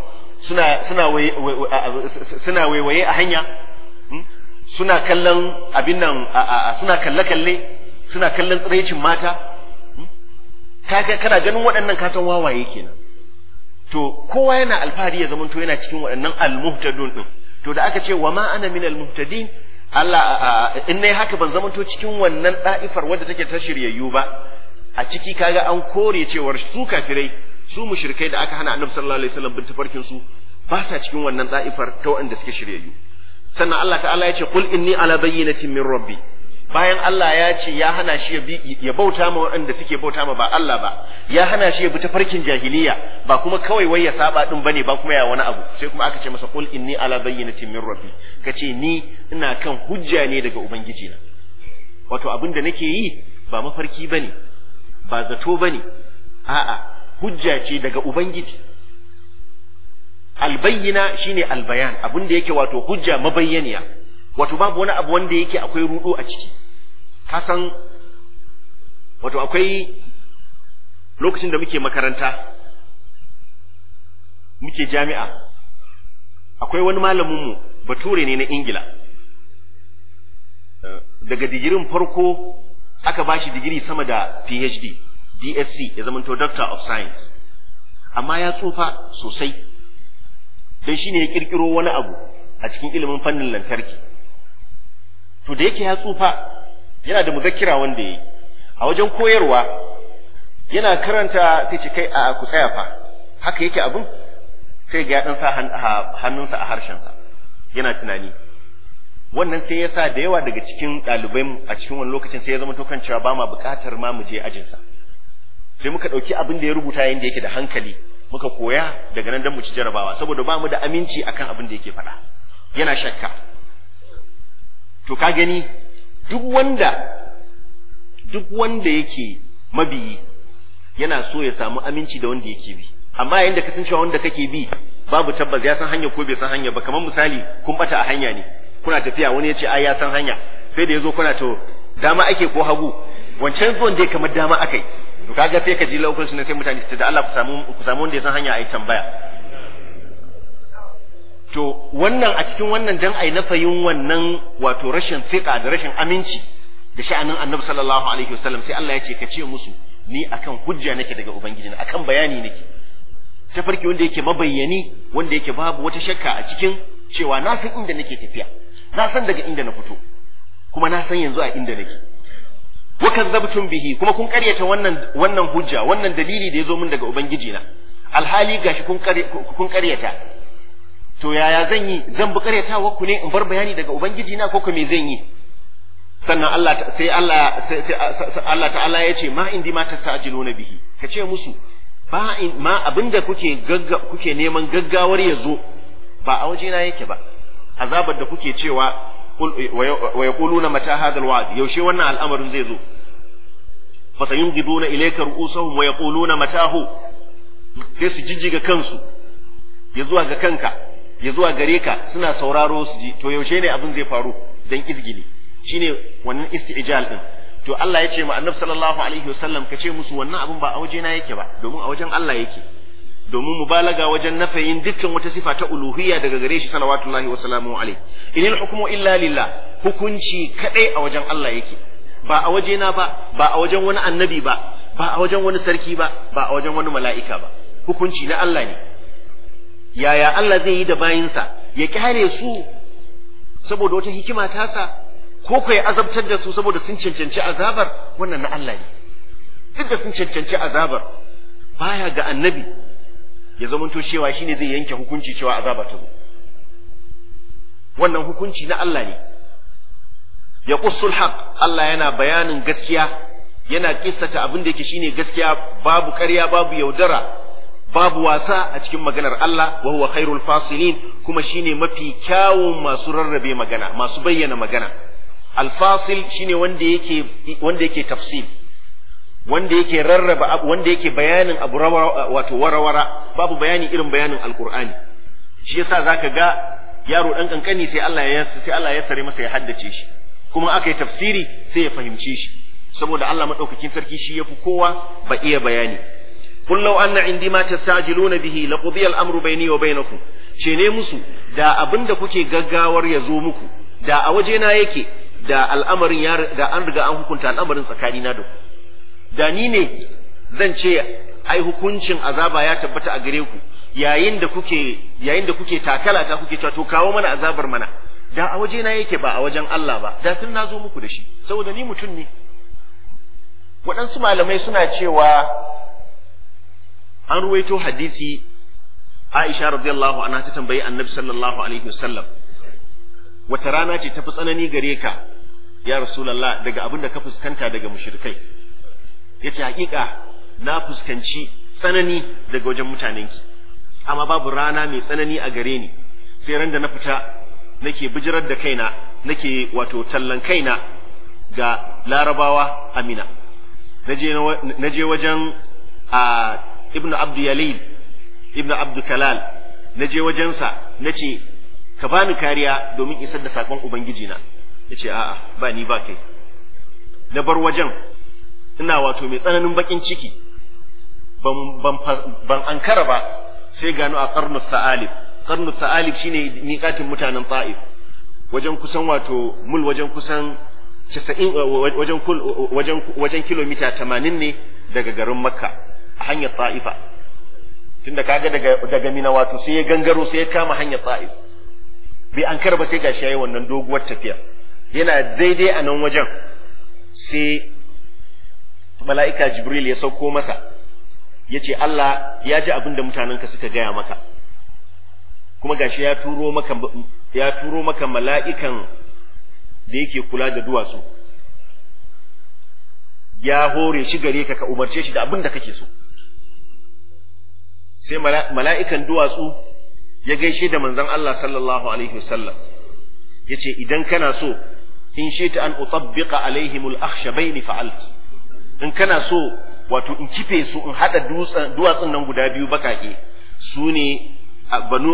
suna waiwaye a hanya, suna kallon abin nan, suna kalle suna kallon tsiraicin mata. Kana ganin waɗannan kasan wawaye kenan. To kowa yana alfahari ya zamanto yana cikin waɗannan almuhtadun din. To da aka ce wa ma ana minal muhtadin, Allah in nayi haka ban zamanto cikin wannan da'ifar wadda take ta shiryayyu ba. A ciki kaga an kore cewar su kafirai, su mushrikai da aka hana Annabi sallallahu alaihi wasallam bin tafarkin su ba sa cikin wannan da'ifar ta waɗanda suke shiryayyu. Sannan Allah ta'ala ya ce qul inni ala bayyinatin min rabbi. Bayan Allah ya ce ya hana shi ya bauta ma waɗanda suke bauta ma ba Allah ba, ya hana shi ya bi tafarkin jahiliya, ba kuma kawai wai ya saba din bane ba kuma ya wani abu, sai kuma aka ce masa qul inni ala bayyinatin min rabbi, kace ni ina kan hujja ne daga ubangiji na. Wato abin da nake yi ba mafarki bane, ba zato bane, a'a hujja ce daga ubangiji. Albayyina shine albayan, abin da yake wato hujja mabayyaniya, wato babu wani abu wanda yake akwai rudo a ciki. Ka san wato akwai lokacin da muke makaranta, muke jami'a, akwai wani malaminmu bature ne na Ingila, daga digirin farko aka bashi digiri sama da PhD, DSc, ya zamanto Doctor of Science, amma ya tsufa sosai, don shi ne ya kirkiro wani abu a cikin ilimin fannin lantarki. To da yake ya tsufa, yana da muzakkira wanda yayi a wajen koyarwa, yana karanta sai ce kai a ku tsaya fa, haka yake abun, sai ga ya dan sa hannunsa a harshensa yana tunani. Wannan sai ya sa da yawa daga cikin ɗalibai a cikin wani lokacin sai ya zama to kan cewa ba ma buƙatar ma mu je ajinsa, sai muka ɗauki abin da ya rubuta yanda yake da hankali muka koya daga nan don mu ci jarabawa, saboda ba mu da aminci akan abin da yake faɗa, yana shakka. To ka gani duk wanda yake mabiyi yana so ya samu aminci da wanda yake bi, amma yayin da ka san cewa wanda kake bi babu tabbas ya san hanya ko bai san hanya ba, kamar misali kun bata a hanya ne, kuna tafiya wani ya ce ai ya san hanya, sai da yazo kuna to dama ake ko hagu, wancan zuwan dai kamar dama akai, to kaga sai ka ji lokacin ne sai mutane su da Allah ku samu wanda ya san hanya ai tambaya. To wannan a cikin wannan dan ai nafayin wannan wato rashin fiqa da rashin aminci da sha'anin Annabi sallallahu alaihi wasallam, sai Allah ya ce ka ce musu ni akan hujja nake daga ubangijina, akan bayani nake, tafarki wanda yake mabayyani, wanda yake babu wata shakka a cikin cewa na san inda nake tafiya, na san daga inda na fito, kuma na san yanzu a inda nake. wa kadzabtum bihi, kuma kun karyata wannan hujja, wannan dalili da yazo min daga ubangijina, alhali gashi kun karyata. To yaya zan yi? Zan bi karyatawa ku ne in bar bayani daga ubangijina, ko me zan yi? Sannan Allah ta'ala ya ce ma indi ma tasajiluna bihi, ka ce musu ma abinda kuke neman gaggawar ya zo ba a wajena yake ba, azabar da kuke cewa wa yaquluna mata hadha alwa'd, yaushe wannan al'amarin zai zo, fa sayunjiduna ilayka ru'usahum wa yaquluna matahu, sai su jijjiga kansu ya zuwa ga kanka, ya zuwa gare ka, suna sauraro su ji to yaushe ne abin zai faru, dan izgili shine wannan istijal din. To Allah ya ce ma Annabi sallallahu alaihi wasallam ka ce musu wannan abin ba a waje na yake ba, domin a wajen Allah yake, domin mubalaga wajen nafayin dukkan wata sifa ta uluhiyya daga gare shi salawatullahi wa salamu alaihi. Inil hukmu illa lillah, hukunci kadai a wajen Allah yake, ba a waje na ba, ba a wajen wani annabi ba, ba a wajen wani sarki ba, ba a wajen wani mala'ika ba, hukunci na Allah ne. Yaya Allah zai yi da bayinsa, ya kyale su saboda wata hikima tasa, ko ko ya azabtar da su saboda sun cancanci azabar, wannan na Allah ne. Duk da sun cancanci azabar, baya ga annabi ya zamanto cewa shine zai yanke hukunci cewa azaba ta zo. Wannan hukunci na Allah ne. Ya qussul haq, Allah yana bayanin gaskiya, yana kissata abin da yake shine gaskiya, babu ƙarya, babu yaudara, babu wasa a cikin maganar Allah, wa huwa khairul fasilin, kuma shine mafi kyawun masu rarrabe magana, masu bayyana magana. Alfasil shine wanda yake tafsil, wanda yake rarraba, wanda yake bayanin abu wato warawara, babu bayani irin bayanin alqur'ani. Shi yasa zaka ga yaro dan kankani sai Allah ya sare masa ya haddace shi, kuma aka yi tafsiri sai ya fahimce shi, saboda Allah madaukakin sarki shi yafi kowa ba iya bayani. Qul law anna indi ma tastajiluna bihi laqudiya al-amru bayni wa bainakum, ce ne musu da abinda kuke gaggawar ya zo muku da a waje na yake, da al'amarin da an riga an hukunta al'amarin tsakanina da ku. Da ni ne zan ce ai hukuncin azaba ya tabbata a gare ku, yayin da kuke takala ta kuke cewa to kawo mana azabar mana, da a waje na yake ba a wajen Allah ba, da tun nazo muku da shi, saboda ni mutum ne. Waɗansu malamai suna cewa an ruwaito hadisi, Aisha radiyallahu anha ta tambayi Annabi sallallahu alaihi wasallam, wata rana ce tafi tsanani gare ka ya Rasulullah daga abin da ka fuskanta daga mushrikai? Yace hakika na fuskanci tsanani daga wajen mutanenki, amma babu rana mai tsanani a gare ni sai ran da na fita nake bijirar da kaina, nake wato tallan kaina ga Larabawa Amina. Naje wajen Ibn Abdu Yalil, Ibn Abdu Kalal, naje wajensa nace ka bani kariya domin isar da sakon ubangiji na. Yace a'a, ba ni ba kai. Na bar wajen ina wato mai tsananin bakin ciki, ban ankara ba sai gano a qarnus sa'alib. Qarnus sa'alib shine miƙatin mutanen Ta'if, wajen kusan wato mul wajen kusan 90 wajen kilomita 80 ne daga garin Makka a hanyar Ta'ifa. Tunda kaga daga Mina wato sai ya gangaro sai ya kama hanyar Ta'if. Bai ankara ba sai gashi yayi wannan doguwar tafiya. Yana daidai a nan wajen sai mala'ika Jibril ya sauko masa, ya ce Allah ya ji abin da mutanenka suka gaya maka, kuma gashi ya turo maka mala'ikan da yake kula da duwatsu, ya hore shi gare ka umarce shi da abin da kake so. Sai mala'ikan duwatsu ya gaishe da manzon Allah sallallahu alaihi wasallam, ya ce idan kana so in shi ta an utabbiqa alaihimul akhshabaini fa'alt, in kana so wato in kife su, in hada duwatsun nan guda biyu bakake, su ne banu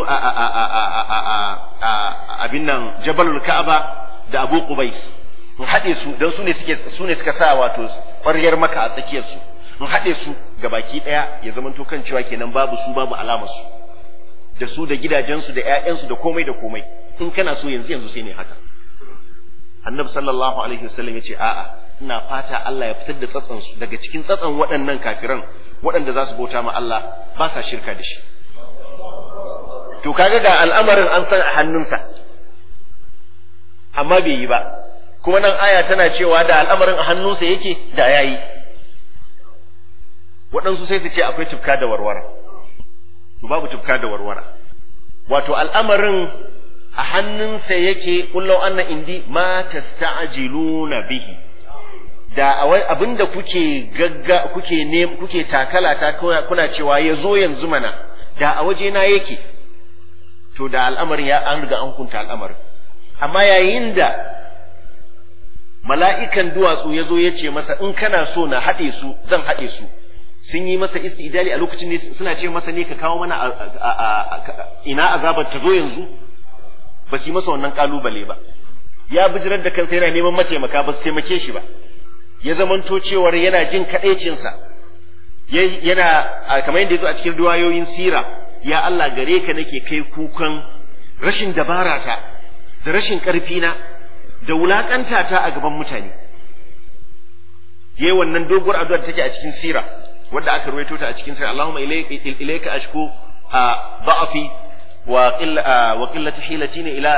abin nan Jabalul Ka'aba da Abu Qubais in haɗe su don su ne suka sa wato ƙwaryar Makka a tsakiyar su in haɗe su gabaki ɗaya ya zamanto kan cewa kenan babu su babu alamar su da su da gidajensu da ƴaƴansu da komai da komai in kana so yanzu sai ne haka Annabi sallallahu alaihi wasallam ya ce a'a ina fata Allah ya fitar da tsatsan su daga cikin tsatsan waɗannan kafiran waɗanda za su bauta ma Allah ba sa shirka da shi to kaga ga al'amarin an san a hannunsa amma bai yi ba kuma nan aya tana cewa da al'amarin a hannunsa yake da yayi waɗansu sai su ce akwai tufka da warwara to babu tufka da warwara wato al'amarin a hannunsa yake kullau anna indi ma tasta'jiluna bihi da abinda kuke takala ta kuna cewa yazo yanzu mana da a waje na yake to da al'amarin an riga an hukunta al'amarin amma yayin da mala'ikan duwatsu yazo yace masa in kana so na haɗe su zan haɗe su sun yi masa istidali a lokacin ne suna ce masa ne ka kawo mana ina azabar ta zo yanzu ba su yi masa wannan kalubale ba ya bijirar da kansa yana neman mataimaka ba su taimake shi ba ya zamanto cewar yana jin kadaicinsa yana kamar yadda ya zo a cikin riwayoyin sira ya Allah gare ka nake kai kukan rashin dabara ta da rashin karfi na da wulakanta ta a gaban mutane yayi wannan doguwar addu'a da take a cikin sira wanda aka ruwaito ta a cikin sira Allahumma ilayka ashku da'afi wa qillati hilatina ila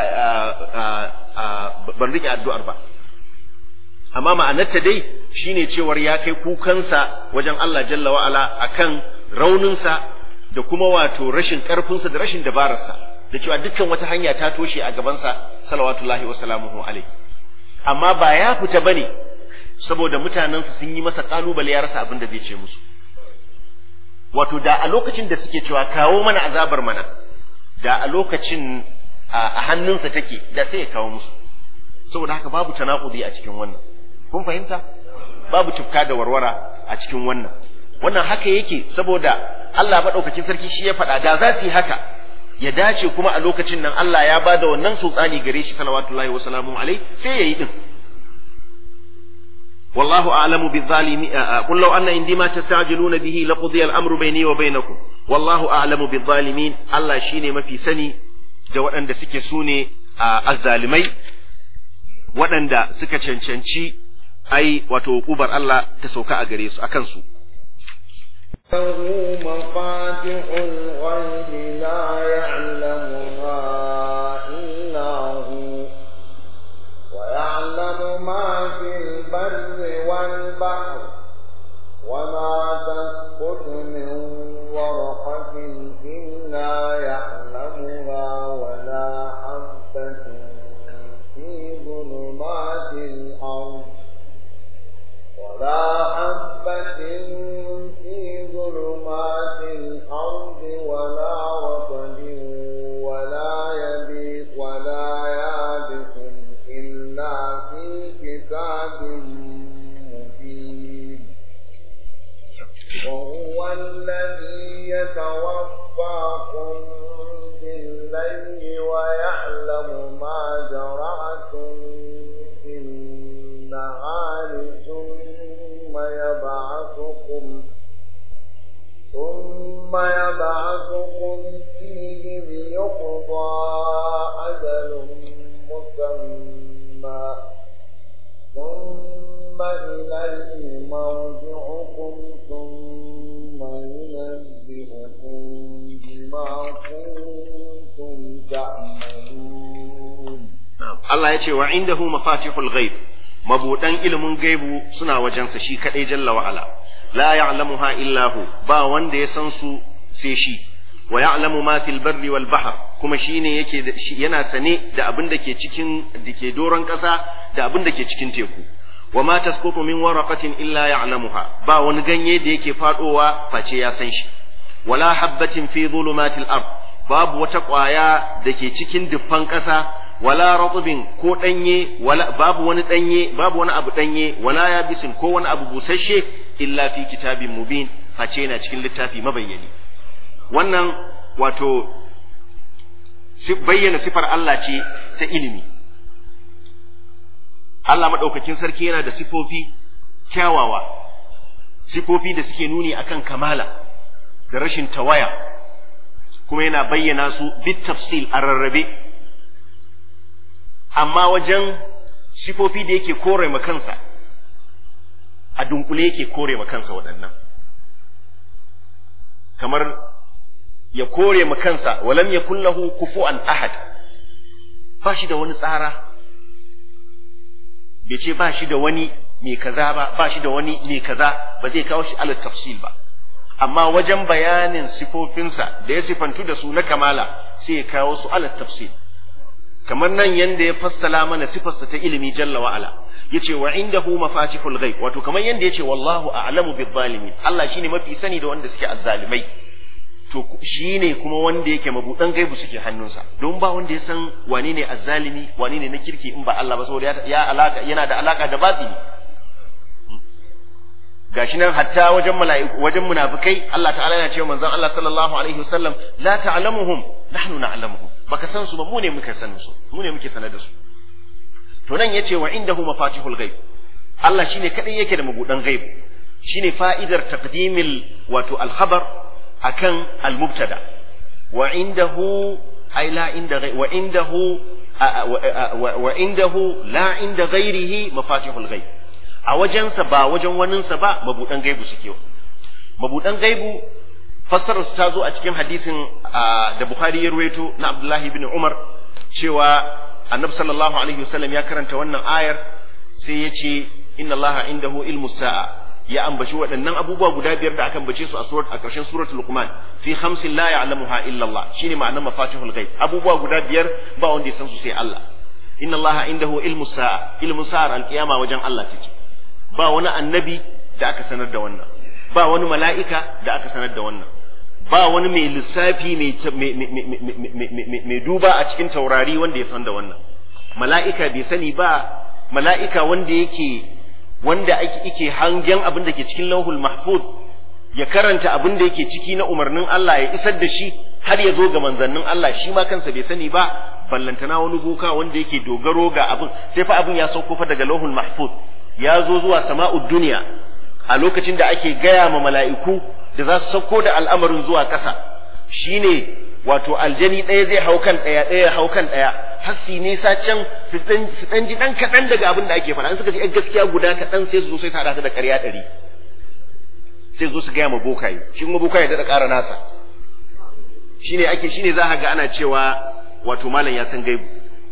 ban rike addu'ar ba amma ma'anarta dai shine cewar ya kai kukansa wajen Allah jalla wa ala akan rauninsa da kuma wato rashin karfinsa da rashin dabararsa da cewa dukkan wata hanya ta toshe a gabansa salawatullahi wa salamuhu alaihi amma ba ya fita bane saboda mutanensa sun yi masa kalubale ya rasa abin da zai ce musu wato da a lokacin da suke cewa kawo mana azabar mana da a lokacin a hannunsa take da sai ya kawo musu saboda haka babu tanakudi a cikin wannan kun fahimta babu tufka da warwara a cikin wannan haka yake saboda Allah madaukakin sarki shi ya faɗa da za su yi haka ya dace kuma a lokacin nan Allah ya bada wannan sultani gare shi salawatullahi wa salamu alaihi sai yayi din wallahu a'lamu bizzalimin qul law anna indi ma tastajiluna bihi laqudiya al-amru bayni wa bainakum wallahu a'lamu bizzalimin Allah shine mafi sani da waɗanda suke sune azzalimai waɗanda suka cancanci ai wato ubar Allah ta sauka a gare su akan su له مفاتح الغيب لا يعلمها إلا هو ويعلم ما في البر والبحر وما تسقط من ورقة إلا يعلمها ولا حبة في ظلمات الأرض ولا حبة في ظلمات الأرض ولا رطب ولا يبيض ولا يابس إلا في كتاب مبين وهو الذي يتوفاكم بالليل ويعلم ما جرحتم بالنهار ثم يبعثكم فيه ليقضى أجل مسمى ثم إليه مرجعكم ثم ينبئكم بما كنتم تعملون. الله يقول وعنده مفاتيح الغيب mabudan ilimin gaibu suna wajensa shi kadai jalla wa ala la ya'lamuha illa hu ba wanda ya san su sai shi wa ya'lamu ma fil barri wal bahr kuma shine yake yana sane da abin da ke cikin dake doron kasa da abin da ke cikin teku wa ma tasqutu min waraqatin illa ya'lamuha ba wani ganye da yake fadowa face ya san shi wala habatin fi dhulumatil ard babu wata kwaya dake cikin duffan kasa wala ratubin ko danye wala babu wani abu danye wala yabisin ko wani abu busasshe illa fi kitabin mubin face yana cikin littafi mabayyani wannan wato bayyana sifar Allah ce ta ilimi. Allah madaukakin sarki yana da sifofi kyawawa, sifofi da suke nuni akan kamala da rashin tawaya, kuma yana bayyana su bit tafsil a rarrabe. Amma wajen sifofi da yake kore ma kansa, a dunkule yake kore ma kansa waɗannan, kamar ya kore ma kansa walam yakul lahu kufuwan ahad, ba shi da wani tsara, bai ce ba shi da wani mai kaza ba shi da wani mai kaza, ba zai kawo shi ala tafsil ba. Amma wajen bayanin sifofinsa da ya sifantu da su na kamala sai ya kawo su ala tafsil, kamar nan yanda ya fassala mana sifarsa ta ilimi jalla wa ala, yace wa indahu mafatihul ghaib, wato kamar yanda yace wallahu a'lamu bil zalimin, Allah shine mafi sani da wanda suke azzalimai, to shine kuma wanda yake mabudan gaibu suke hannunsa, don ba wanda ya san wane ne azzalimi wane ne na kirki in ba Allah ba, saboda yana da alaka da batini. Gashi nan hatta wajen mala'iku, wajen munafikai, Allah ta'ala yana cewa manzon Allah sallallahu alaihi wasallam la ta'lamuhum nahnu na'lamuhum, baka san su ba, mu ne muka sanin su, mu ne muke sanar da su. To nan yace wa indahu mafatihul ghaib, Allah shine kadai yake da mabudan gaibu, shine fa'idar taqdimil wato al-khabar akan al-mubtada. Wa indahu ay la inda wa indahu wa indahu la inda ghairihi mafatihul ghaib, a wajensa ba wajen waninsa ba mabudan gaibu suke. Mabudan gaibu fassarar ta zo a cikin hadisin da Bukhari ya ruwaito na Abdullah ibn Umar cewa Annabi sallallahu alaihi wasallam ya karanta wannan ayar sai ya ce inna Allaha indahu ilmu sa'a, ya ambaci waɗannan abubuwa guda biyar da aka ambace su a ƙarshen suratul Luqman, fi khamsin la ya'lamuha illa Allah, shine ma'anar mafatihul ghaib, abubuwa guda biyar ba wanda ya san su sai Allah. Inna Allaha indahu ilmu sa'a, ilmu sa'ar alqiyama wajen Allah take, ba wani annabi da aka sanar da wannan, ba wani mala'ika da aka sanar da wannan, ba wani mai lissafi mai duba a cikin taurari wanda ya san da wannan. Mala'ika bai sani ba, mala'ika wanda yake hangen abin da ke cikin lauhul mahfuz, ya karanta abin da yake ciki na umarnin Allah ya isar da shi har ya zo ga manzannin Allah, shi ma kansa bai sani ba, ballantana wani boka wanda yake dogaro ga abin, sai fa abin ya sauko fa daga lauhul mahfuz ya zo zuwa sama'ud duniya a lokacin da ake gaya ma mala'iku da za su sauko da al'amarin zuwa ƙasa, shine wato aljani ɗaya zai hau kan ɗaya, ɗaya hau kan ɗaya, har su nisa can su ɗan ji ɗan kaɗan daga abin da ake faɗa, in suka ji gaskiya guda kaɗan sai su zo sai su haɗa ta da ƙarya 100, sai su zo su gaya ma bokaye, shi kuma bokaye daɗa ƙara nasa, shine za a ga ana cewa wato malam ya san gaibu,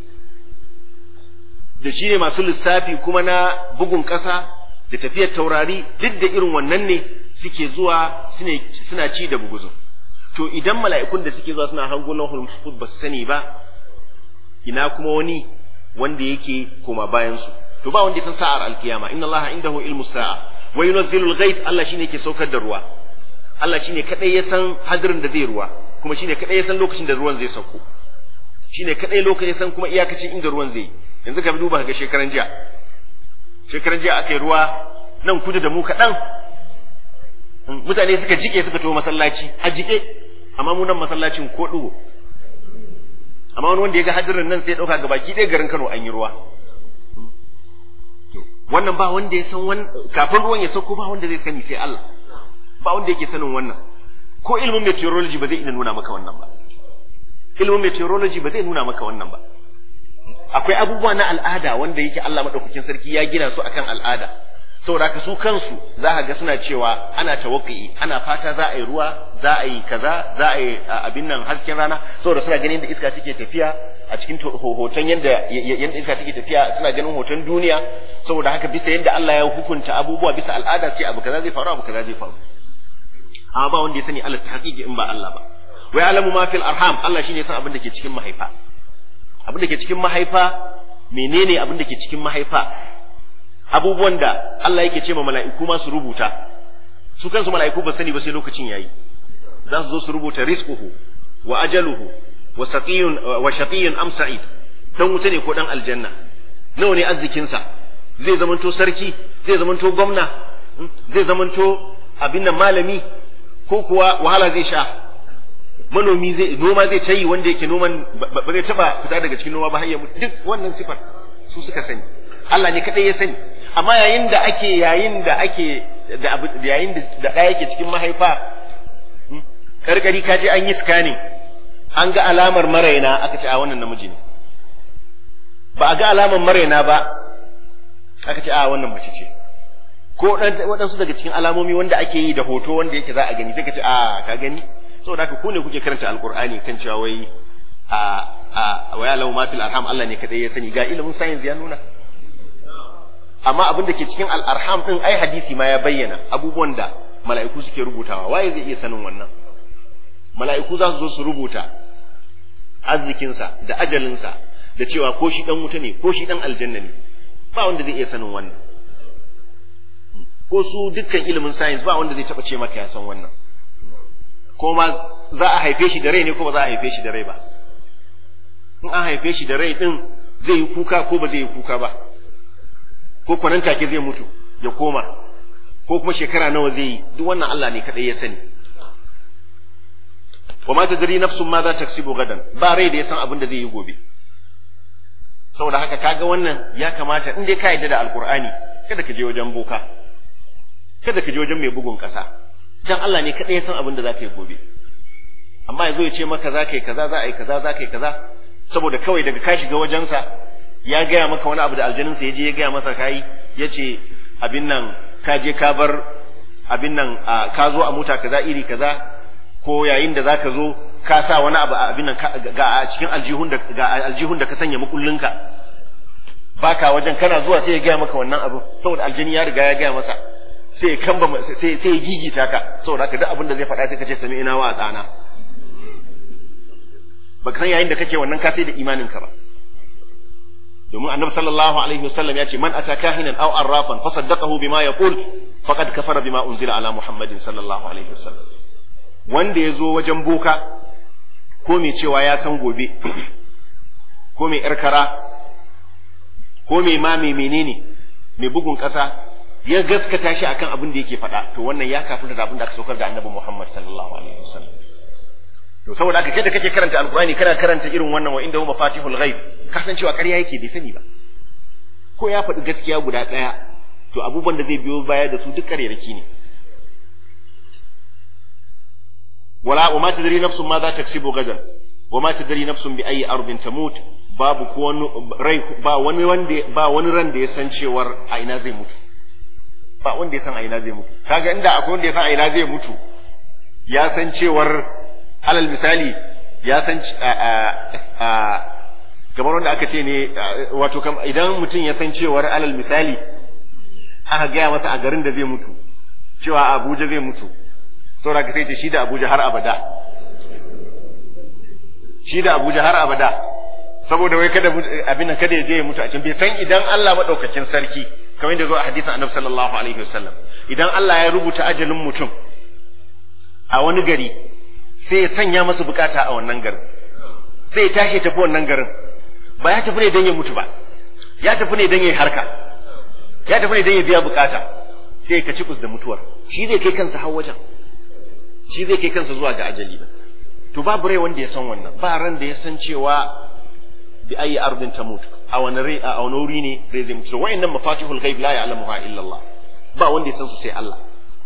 da shi ne masu lissafi kuma na bugun ƙasa da tafiyar taurari, duk da irin wannan ne suke zuwa suna ci da buguzun. To idan mala'ikun da suke zuwa suna hango lahul mahfuz ba su sani ba, ina kuma wani wanda yake koma bayan su. To ba wanda ya san sa'ar alkiyama, inna Allaha indahu ilmu sa'a wa yunazzilul ghaith, Allah shine yake saukar da ruwa, Allah shine kadai ya san hadirin da zai ruwa, kuma shine kadai ya san lokacin da ruwan zai sauko, shine kadai lokacin ya san kuma iyakacin inda ruwan zai yi. Yanzu ka duba ga shekaran jiya aka yi ruwa nan kudu da mu kaɗan, mutane suka jike suka taho masallaci a jike, amma mu nan masallacin ko ɗugo, amma wani wanda ya ga hadirin nan sai ya ɗauka ga baki ɗaya garin Kano an yi ruwa. Wannan ba wanda ya san kafin ruwan ya sauko ba wanda zai sani sai Allah, ba wanda yake sanin wannan, ko ilimin meteorology ba zai iya nuna maka wannan ba, ilimin meteorology ba zai nuna maka wannan ba. Akwai abubuwa na al'ada wanda yake Allah madaukakin sarki ya gina su akan al'ada, saboda haka su kansu za ka ga suna cewa ana tawakki, ana fata za a yi ruwa, za a yi kaza, za a yi abin nan hasken rana, saboda suna ganin da iska take tafiya a cikin hoton yanda iska take tafiya, suna ganin hoton duniya, saboda haka bisa yanda Allah ya hukunta abubuwa bisa al'ada sai abu kaza zai faru, abu kaza zai faru. Amma ba wanda ya sani Allah ta haƙiƙi in ba Allah ba. Wa ya'lamu ma fil arham, Allah shine ya san abin da ke cikin mahaifa. Abin da ke cikin mahaifa, menene abin da ke cikin mahaifa? Abubuwan da Allah yake ce ma mala'iku ma su rubuta, su kansu mala'iku ba sani ba sai lokacin yayi, za su zo su rubuta rizquhu wa ajaluhu wa shaqiyyun am sa'id, dan wuta ne ko dan aljanna, nawa ne arzikinsa, zai zamanto sarki, zai zamanto gwamna, zai zamanto abin nan malami, ko kuwa wahala zai sha. manomi noma zai tayi wanda yake noman ba zai taba fita daga cikin noma ba har ya mutu, duk wannan sifar su suka sani, Allah ne kadai ya sani. Amma yayin da ɗaya yake cikin mahaifa, karkari ka je an yi scanning an ga alamar maraina, aka ce a wannan namiji ne. Ba a ga alamar maraina ba, aka ce a wannan mace ce. Ko waɗansu daga cikin alamomi wanda ake yi da hoto wanda yake za a gani, sai ka ce a ka gani. Saboda haka ku ne kuke karanta alkur'ani kan cewa wai wa ya lahu ma fil arham, Allah ne kadai ya sani, ga ilimin science ya nuna. Amma abin da ke cikin al'arham din ai hadisi ma ya bayyana abubuwan da mala'iku suke rubutawa, waye zai iya sanin wannan? Mala'iku za su zo su rubuta arzikinsa da ajalinsa da cewa ko shi dan wuta ne ko shi dan aljanna ne, ba wanda zai iya sanin wannan. Ko su dukkan ilimin science ba wanda zai taba ce maka ya san wannan. Ko ma za a haife shi da rai ne ko ba za a haife shi da rai ba? In an haife shi da rai din zai yi kuka ko ba zai yi kuka ba? Ko kwanan take zai mutu ya koma, ko kuma shekara nawa zai yi, duk wannan Allah ne kadai ya sani. Wa ma tadri nafsun ma za taksibu gadan, ba rai da ya san abin da zai yi gobe. Saboda haka kaga wannan ya kamata in dai ka yarda da alkur'ani, kada ka je wajen boka, kada ka je wajen mai bugun kasa, dan Allah ne kadai ya san abin da za ka yi gobe. Amma yazo ya ce maka za ka yi kaza, za a yi kaza, za ka yi kaza, saboda kawai daga ka shiga wajensa ya gaya maka wani abu da aljaninsa ya je ya gaya masa kayi, ya ce abin nan ka je ka bar abin nan ka zo a mota kaza iri kaza, ko yayin da zaka zo ka sa wani abu abin nan ga a cikin aljihun da ka sanya makullinka, baka wajen kana zuwa sai ya gaya maka wannan abu, saboda aljini ya riga ya gaya masa, sai ya kamba sai ya gigita ka, saboda haka duk abin da zai faɗa sai ka ce sami ina wa tsana. Baka san yayin da kake wannan ka sai da imanin ka ba. Domin annabi sallallahu alaihi wasallam ya ce man ata kahinan aw arrafan fa saddaqahu bima yaqul faqad kafara bima unzila ala muhammadin sallallahu alaihi wasallam. Wanda ya zo wajen boka ko mai cewa ya san gobe ko mai irkara ko mai ma mai menene mai bugun kasa ya gaskata shi akan abin da yake faɗa, to wannan ya kafirta da abin da aka saukar da annabi Muhammad sallallahu alaihi wasallam. To saboda haka kai da kake karanta alqur'ani kana karanta irin wannan wa inda mafatihul ghaib, ka san cewa ƙarya yake bai sani ba, ko ya faɗi gaskiya guda ɗaya to abubuwan da zai biyo baya da su duk ƙaryarki ne. Wala wa ma tadri nafsun ma za taksibu gadan wa ma tadri nafsun bi ayi ardin tamut, babu ko wani rai ba wani ran da ya san cewar a ina zai mutu, ba wanda ya san a ina zai mutu. Kaga inda akwai wanda ya san a ina zai mutu, ya san cewar alal misali ya san kamar wanda aka ce ne wato idan mutum ya san cewar alal misali aka gaya masa a garin da zai mutu cewa Abuja zai mutu, saboda ka sai ce shi da Abuja har abada, shi da Abuja har abada, saboda wai kada abin nan kada ya je ya mutu a can. Bai san idan Allah madaukakin sarki kamar yadda zo a hadisin Annabi sallallahu alaihi wasallam, idan Allah ya rubuta ajalin mutum a wani gari sai ya sanya masa bukata a wannan garin, sai ya tashi tafi wannan garin. Ba ya tafi ne don ya mutu ba, ya tafi ne don ya yi harka, ya tafi ne don ya biya bukata, sai ka cikus da mutuwar. Shi zai kai kansa har wajen, shi zai kai kansa zuwa ga ajali ba. To babu rai wanda ya san wannan, ba ran da ya san cewa bi ayi ardin tamut, a wani rai a wani wuri ne rai zai mutu. Wa'annan mafatihul ghaib la ya'lamuha illa Allah, ba wanda ya san su sai Allah.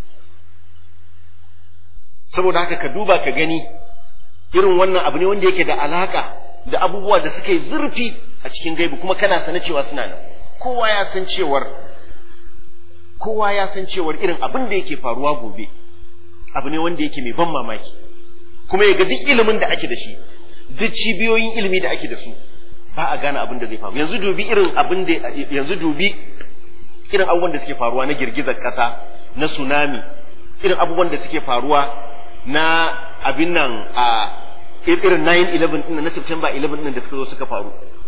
Saboda haka ka duba ka gani irin wannan abu ne wanda yake da alaka da abubuwa da suka yi zurfi a cikin gaibu, kuma kana sana cewa suna nan. Kowa ya san cewar irin abin da yake faruwa gobe abu ne wanda yake mai ban mamaki, kuma ya ga duk ilimin da ake da shi, duk cibiyoyin ilimi da ake da su, ba a gane abin da zai faru. Yanzu dubi irin abubuwan da suke faruwa na girgizar kasa, na tsunami, irin abubuwan da suke faruwa na abin nan a irin 9/11 din na September 11 din da suka zo suka faru,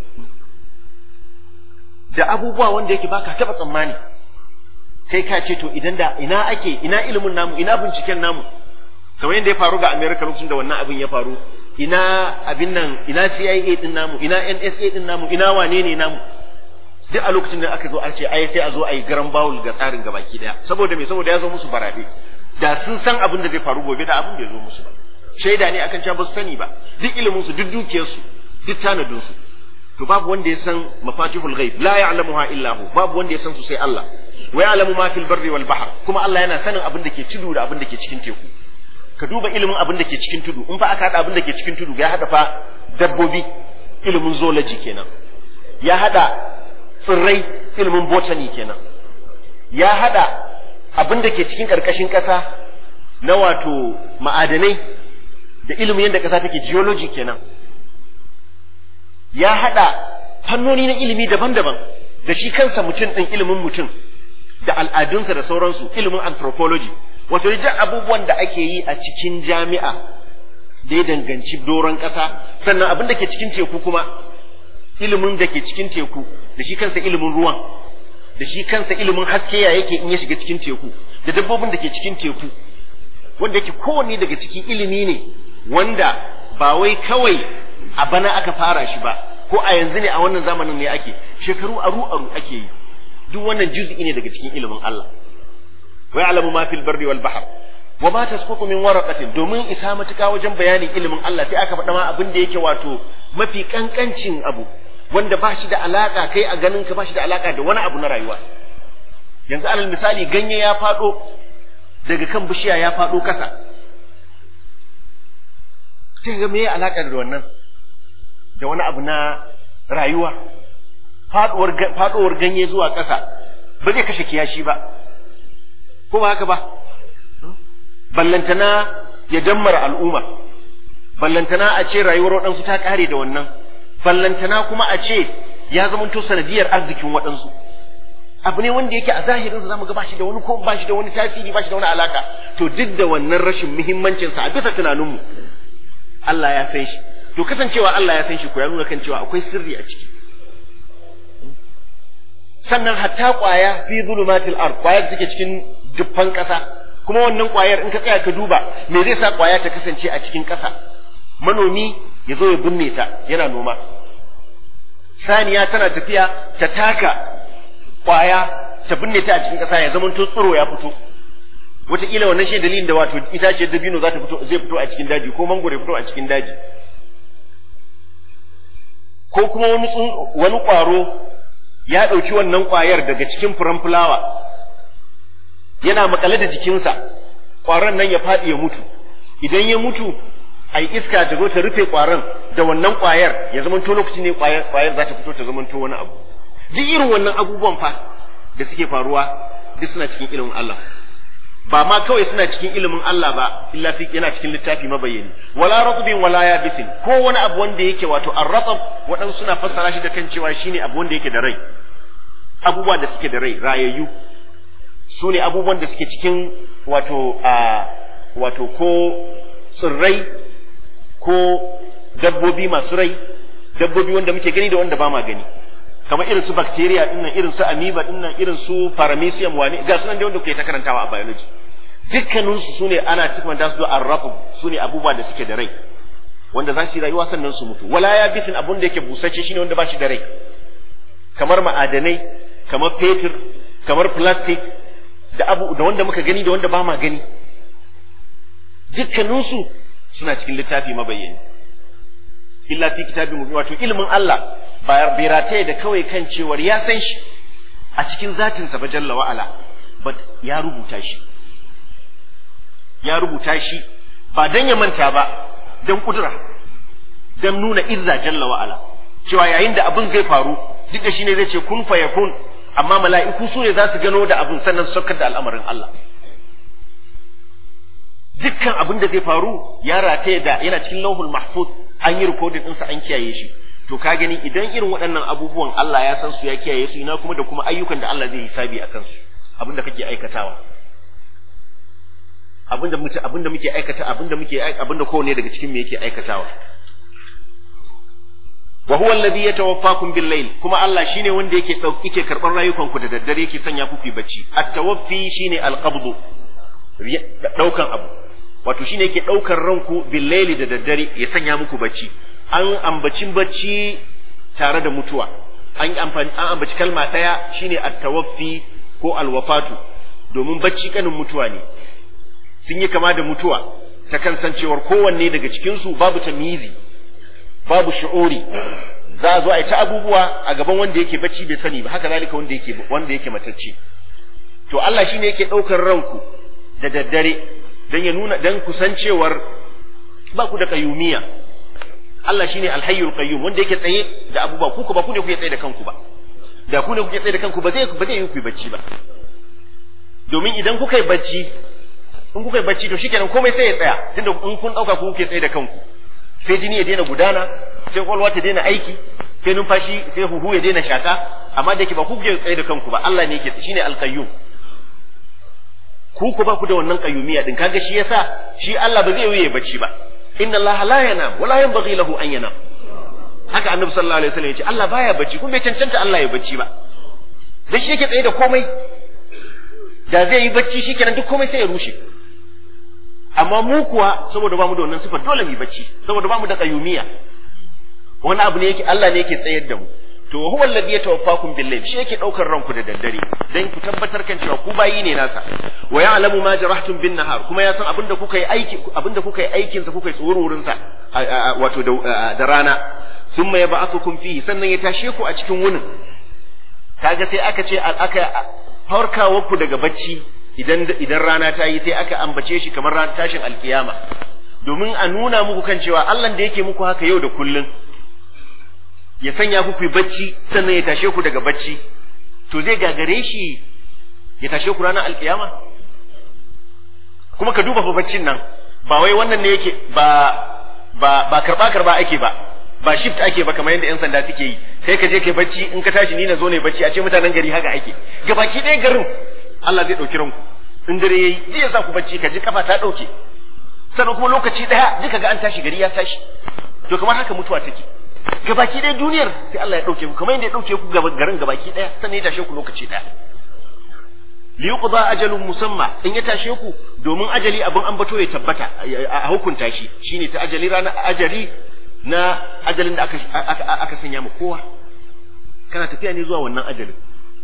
da abubuwa wanda yake baka taba tsammani. Kai ka ce to idan da ina ilimin namu, ina binciken namu, kamar yadda ya faru ga America lokacin da wannan abin ya faru, ina abin nan, ina CIA din namu, ina NSA din namu, ina wane ne namu, duk a lokacin da aka zo a ce ai sai a zo a yi garan bawul ga tsarin gabaki daya. Saboda me? Saboda ya zo musu barabe. Da sun san abin da zai faru gobe da abin da ya zo musu ba. shaida ne akan cewa ba su sani ba, duk ilimin su, duk dukiyar su, duk tanadin su. To babu wanda ya san mafatihul ghaib, la ya'lamuha illa hu, babu wanda ya san su sai Allah. Wa ya'lamu ma fil barri wal bahr, kuma Allah yana sanin abin da ke tudu da abin da ke cikin teku. Ka duba ilimin abin da ke cikin tudu, in fa aka hada abin da ke cikin tudu ya hada fa dabbobi, ilimin zoology kenan. Ya hada tsirrai, ilimin botany kenan. Ya hada abin da ke cikin karkashin kasa na wato ma'adanai da ilimin yadda kasa take, geology kenan. Ya hada fannoni na ilimi daban-daban da shi kansa mutum din, ilimin mutum da al'adunsa da sauransu, ilimin anthropology, wato da abubuwan da ake yi a cikin jami'a da ya danganci doron ƙasa. Sannan abin da ke cikin teku kuma, ilimin da ke cikin teku da shi kansa ilimin ruwan, da shi kansa ilimin haske ya yake in ya shiga cikin teku, da dabbobin da ke cikin teku, wanda yake kowanne daga cikin ilimi ne wanda ba wai kawai a bana aka fara shi ba, ko a yanzu ne, a wannan zamanin ne ake, shekaru aru ake yi. Duk wannan juz'i ne daga cikin ilimin Allah. Wa ya'lamu ma fil barri wal bahr wa ma tasqutu min waraqatin, domin isa matuka wajen bayanin ilimin Allah sai aka faɗa ma abin da yake wato mafi kankancin abu, wanda ba shi da alaka, kai a ganin ka ba shi da alaka da wani abu na rayuwa. Yanzu alal misali, ganye ya faɗo daga kan bishiya ya faɗo ƙasa, sai ga me ya alaka da wannan, da wani abu na rayuwa. Faɗuwar ganye zuwa ƙasa ba zai kashe kiyashi ba, ko ba haka ba? Ballantana ya dammara al'umma, ballantana a ce rayuwar waɗansu ta ƙare da wannan, ballantana kuma a ce ya zamanto sanadiyar arzikin waɗansu. Abu ne wanda yake a zahirinsa zamu ga bashi da wani, ko bashi da wani tasiri, bashi da wani alaka. To duk da wannan rashin muhimmancinsa a bisa tunaninmu, Allah ya san shi. To kasancewa Allah ya san shi ko ya nuna kan cewa akwai sirri a ciki. Sannan hatta ƙwaya fi zulumatil ard, ƙwayar take cikin dubban ƙasa, kuma wannan ƙwayar in ka tsaya ka duba me zai sa ƙwaya ta kasance a cikin ƙasa. Manomi ya zo ya binne ta yana noma, saniya tana tafiya ta taka ƙwaya ta binne ta a cikin ƙasa, ya zama to tsiro ya fito. Wataƙila wannan shi dalilin da wato itaciyar dabino za ta fito, zai fito a cikin daji, ko mangoro ya fito a cikin daji, ko kuma wani ƙwaro ya ɗauki wannan ƙwayar daga cikin furen fulawa yana makale da jikinsa, ƙwaron nan ya faɗi ya mutu. Idan ya mutu, ai iska ta zo ta rufe ƙwaron da wannan ƙwayar, ya zamanto lokacin ne ƙwayar za ta fito ta zamanto wani abu. Duk irin wannan abubuwan fa da suke faruwa duk suna cikin ilimin Allah. Ba ma kawai suna cikin ilimin Allah ba, illa fi yana cikin littafi mabayyani. Wala ratbin wala yabisin, ko wani abu wanda yake wato ar-ratab, waɗansu suna fassara shi da kan cewa shine abu wanda yake da rai. Abubuwa da suke da rai, rayayyu, su ne abubuwan da suke cikin wato ko tsirrai ko dabbobi masu rai, dabbobi wanda muke gani da wanda ba ma gani, kamar irin su bacteria dinnan, irin su amoeba dinnan, irin su paramecium, wani ga sunan da wanda kuke ta karantawa a biology. Dukkanin su sune ana cikin da su da arraqub, sune abubuwa da suke da rai wanda za su yi rayuwa sannan su mutu. Wala ya bisin, abun da yake busace shine wanda ba shi da rai, kamar ma'adanai, kamar fetur, kamar plastic, da wanda muka gani da wanda ba ma gani. Dukkanin su suna cikin littafi mabayyani. Illa fi kitabin mubin, wato ilimin Allah bai rataye da kawai kan cewar ya san shi a cikin zatinsa ba jalla wa'ala, but ya rubuta shi. Ya rubuta shi ba don ya manta ba, don kudura, don nuna izza jalla wa'ala, cewa yayin da abin zai faru, duk da shi ne zai ce kun fa yakun, amma mala'iku su ne za su gano da abin sannan su saukar da al'amarin Allah. Dukkan abin da zai faru ya rataye da yana cikin lauhul mahfuz, an yi rikodin ɗinsa an kiyaye shi. To ka gani idan irin waɗannan abubuwan Allah ya san su ya kiyaye su, ina kuma da kuma ayyukan da Allah zai yi hisabi a kansu, abin da kake aikatawa, abin da muke aikata, abin da kowanne daga cikin mu yake aikatawa. Wa huwa alladhi yatawaffakum bil layl, kuma Allah shine wanda yake karɓar rayukanku da daddare, yake sanya ku fi bacci. At-tawaffi shine al-qabdu, daukan abu, wato shine yake daukar ranku bil layli da daddare ya sanya muku bacci. An ambacin bacci tare da mutuwa, an ambaci kalma ɗaya shine at-tawaffi ko al-wafatu, domin bacci kanin mutuwa ne, sun yi kama da mutuwa ta kan san cewar kowanne daga cikin su babu tamyizi babu shu'uri za a zo a yi ta abubuwa a gaban wanda yake bacci bai sani ba haka zalika wanda yake matacce to Allah shine yake daukar ranku da daddare dan ya nuna dan kusancewar ba ku da qayyumiyya Allah shine alhayyul qayyum wanda yake tsaye da abubuwa ku ba ku ne kuke tsaye da kanku ba da ku ne kuke tsaye da kanku ba zai yi ku bacci ba domin idan kuka yi bacci in kuka yi bacci to shikenan komai sai ya tsaya tunda in kun dauka ku kuke tsaye da kanku sai jini ya daina gudana sai kwalwa ta daina aiki sai numfashi sai huhu ya daina shaka amma da yake ba ku kuke tsaye da kanku ba Allah ne yake shine alqayyum ku ba ku da wannan qayyumiyya din kaga shi yasa shi Allah ba zai yi bacci ba inna Allah la yanam wa la yanbaghi lahu an yanam haka annabi sallallahu alaihi wasallam yace Allah baya bacci kun bai cancanta Allah ya bacci ba dan shi yake tsaye da komai da zai yi bacci shikenan duk komai sai ya rushe amma mu kuwa saboda bamu da wannan sifar dole mu bacci saboda bamu da qayyumiyya wani abu ne yake Allah ne yake tsayar da mu to huwa alladhi yatawaffakum bil-layl shi yake daukar ranku da daddare dan ku tabbatar kan cewa ku bayi ne nasa wa ya'lamu ma jarahtum bin-nahar kuma ya san abinda kuka yi aikin sa kuka yi tsururin sa wato da rana thumma yab'athukum fihi sannan ya tashe ku a cikin wunin kaga sai aka ce aka farkawa ku daga bacci idan rana ta yi sai aka ambace shi kamar ran tashin alkiyama domin a nuna muku kan cewa Allah da yake muku haka yau da kullun ya sanya ku bacci sannan ya tashe ku daga bacci to zai gagare shi ya tashe ku ranar alkiyama kuma ka duba fa baccin nan ba wai wannan ne yake ba karba ake ba shift ake ba kamar yadda yan sanda suke yi kai ka je kai bacci in ka tashi ni na zo ne bacci a ce mutanen gari haka ake gabaki ɗaya garin Allah zai ɗauki ranku in dare yayi zai sa ku bacci ka ji kafa ta ɗauke sannan kuma lokaci ɗaya duka ga an tashi gari ya tashi to kamar haka mutuwa take gabaki ɗaya duniyar sai Allah ya ɗauke ku kamar yadda ya ɗauke ku garin gabaki ɗaya sannan ya tashe ku lokaci ɗaya liyuqda ajalun musamma in ya tashe ku domin ajali abin ambato ya tabbata a hukunta shi shine ta ajali ranar ajali na ajalin da aka sanya mu kowa kana tafiya ne zuwa wannan ajalin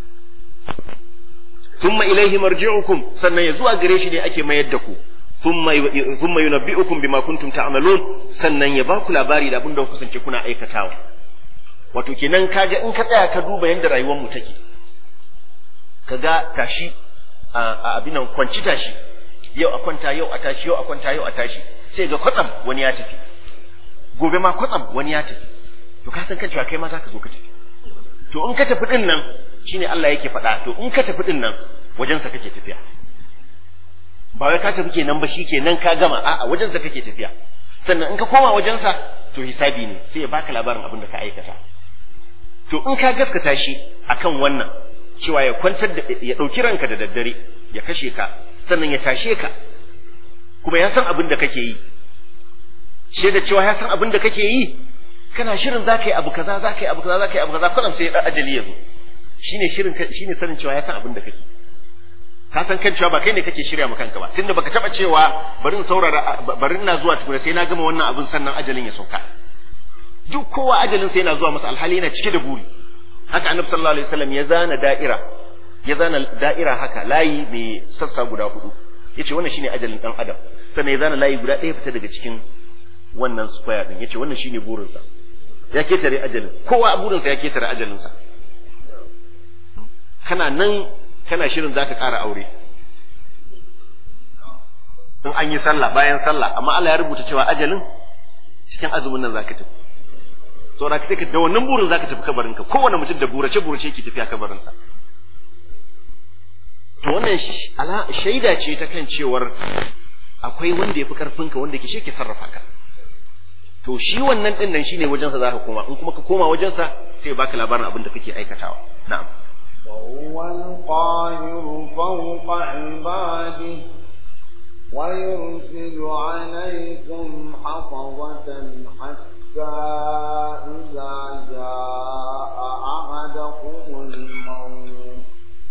thumma ilaihi marji'ukum sannan ya zuwa gare shi ne ake mayar da ku thumma yunabbi'ukum bima kuntum ta'malun sannan ya ba ku labari da abin da ku kasance kuna aikatawa wato kenan kaga in ka tsaya ka duba yanda rayuwar mu take kaga tashi a abin nan kwanci tashi yau a kwanta yau a tashi yau a kwanta yau a tashi sai ga kwatsam wani ya tafi gobe ma kwatsam wani ya tafi to ka san kan cewa kai ma za ka zo ka tafi to in ka tafi din nan shine Allah yake faɗa to in ka tafi din nan wajen sa kake tafiya ba wai ka tafi kenan ba shikenan ka gama a'a wajen sa kake tafiya sannan in ka koma wajen sa to hisabi ne sai ya baka labarin abin da ka aikata to in ka gaskata shi akan wannan cewa ya kwantar da ya dauki ranka da daddare ya kashe ka sannan ya tashe ka kuma ya san abin da kake yi shi da cewa ya san abin da kake yi kana shirin za ka yi abu kaza za ka yi abu kaza za ka yi abu kaza kwalam sai ya ajali ya zo shine sanin cewa ya san abin da kake ka san kan cewa ba kai ne kake shirya maka kanka ba tunda baka taba cewa bari in saurara bari ina zuwa tukuna sai na gama wannan abin sannan ajalin ya sauka duk kowa ajalin sai yana zuwa masa alhali yana cike da buri haka annabi sallallahu alaihi wasallam ya zana da'ira haka layi mai sassa guda hudu yace wannan shine ajalin dan adam sannan ya zana layi guda ɗaya fita daga cikin wannan square din yace wannan shine burinsa ya ketare ajalin kowa burinsa ya ketare ajalinsa kana nan kana shirin zaka ƙara aure in an yi sallah bayan sallah amma Allah ya rubuta cewa ajalin cikin azumin nan zaka tafi to da kake da wannan burin zaka tafi kabarinka kowanne mutum da burace yake tafiya kabarinsa to wannan shaida ce ta kan cewar akwai wanda yafi karfinka wanda ke shi ke sarrafa ka to shi wannan din nan shine wajen sa zaka koma in kuma ka koma wajen sa sai baka labarin abin da kake aikatawa na'am وهو القاهر فوق عباده ويرسل عليكم حفظة حتى إذا جاء أحدكم الموت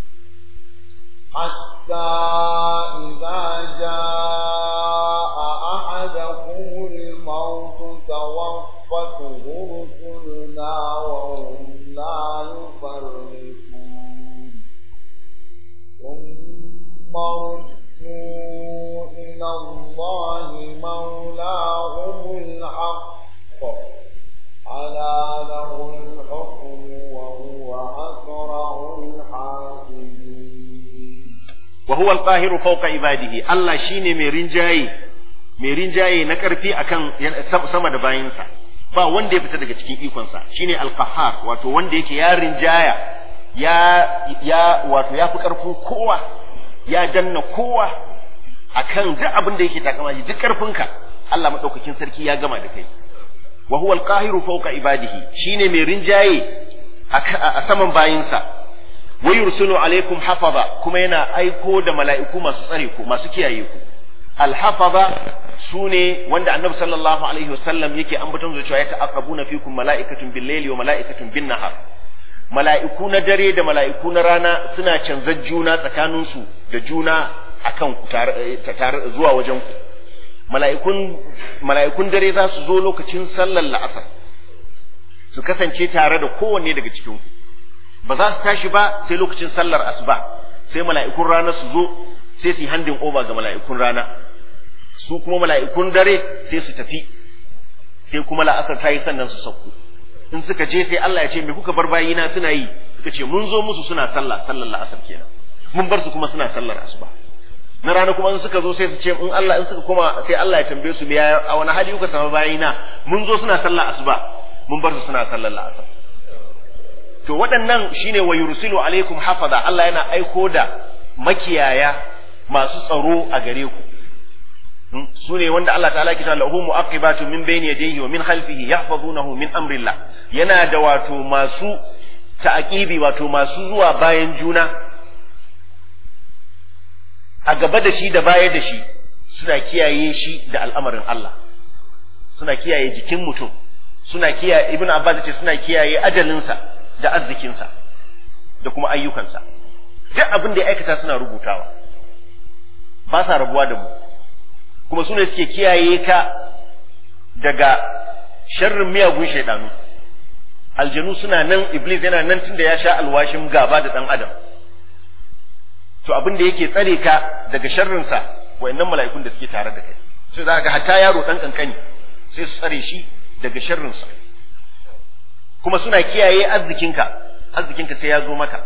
توفته رسلنا وهم لا يفرطون ثم ردوا إلى الله wa huwa al-qahiru fawqa ibadihi Allah shine mai rinjaye na karfi akan sama da bayinsa ba wanda ya fita daga cikin ikonsa shine al-qahhar wato wanda yake ya rinjaya wato ya fi karfin kowa ya danna kowa akan duk abin da yake takama shi duk karfinka Allah madaukakin sarki ya gama da kai wa huwa al-qahiru fawqa ibadihi shine mai rinjaye a saman bayinsa wa yursilu alaikum hafaza kuma yana aiko da mala'iku masu tsare ku masu kiyaye ku al-hafaza sune wanda annabi sallallahu alaihi wasallam yake ambaton su cewa ya ta'aqabuna fikum mala'ikatun bil-layli wa mala'ikatun bin-nahar mala'iku na dare da mala'iku na rana suna canzar juna tsakaninsu da juna akan ku tare zuwa wajen ku mala'ikun dare za su zo lokacin sallar la'asar su kasance tare da kowanne daga cikin ku ba za su tashi ba sai lokacin sallar asuba sai mala'ikun rana su zo sai su yi handin over ga mala'ikun rana su kuma mala'ikun dare sai su tafi sai kuma la'asar ta yi sannan su sauko in suka je sai Allah ya ce me kuka bar bayina suna yi suka ce mun zo musu suna sallar la'asar kenan mun bar su kuma suna sallar asuba na rana kuma in suka zo sai su ce in suka kuma sai Allah ya tambaye su a wani hali kuka samu bayina mun zo suna sallar asuba mun bar su suna sallar la'asar to waɗannan shine wa yursilu alaikum hafaza Allah yana aiko da makiyaya masu tsaro a gare ku su ne wanda Allah ta'ala kita lahu mu'aqibatu min bayni yadayhi wa min khalfihi yahfazunahu min amrillah yana da wato masu ta'aqibi wato masu zuwa bayan juna a gaba da shi da baya da shi suna kiyaye shi da al'amarin Allah suna kiyaye jikin mutum suna kiyaye ibnu abbas ce suna kiyaye ajalinsa da arzikinsa da kuma ayyukansa duk abin da ya aikata suna rubutawa ba sa rabuwa da mu kuma su ne suke kiyaye ka daga sharrin miyagun shaidanu aljanu suna nan iblis yana nan tunda ya sha alwashin gaba da dan adam to abin da yake tsare ka daga sharrinsa wayannan mala'ikun da suke tare da kai sai za ka hatta yaro dan kankani sai su tsare shi daga sharrinsa kuma suna kiyaye arzikinka sai ya zo maka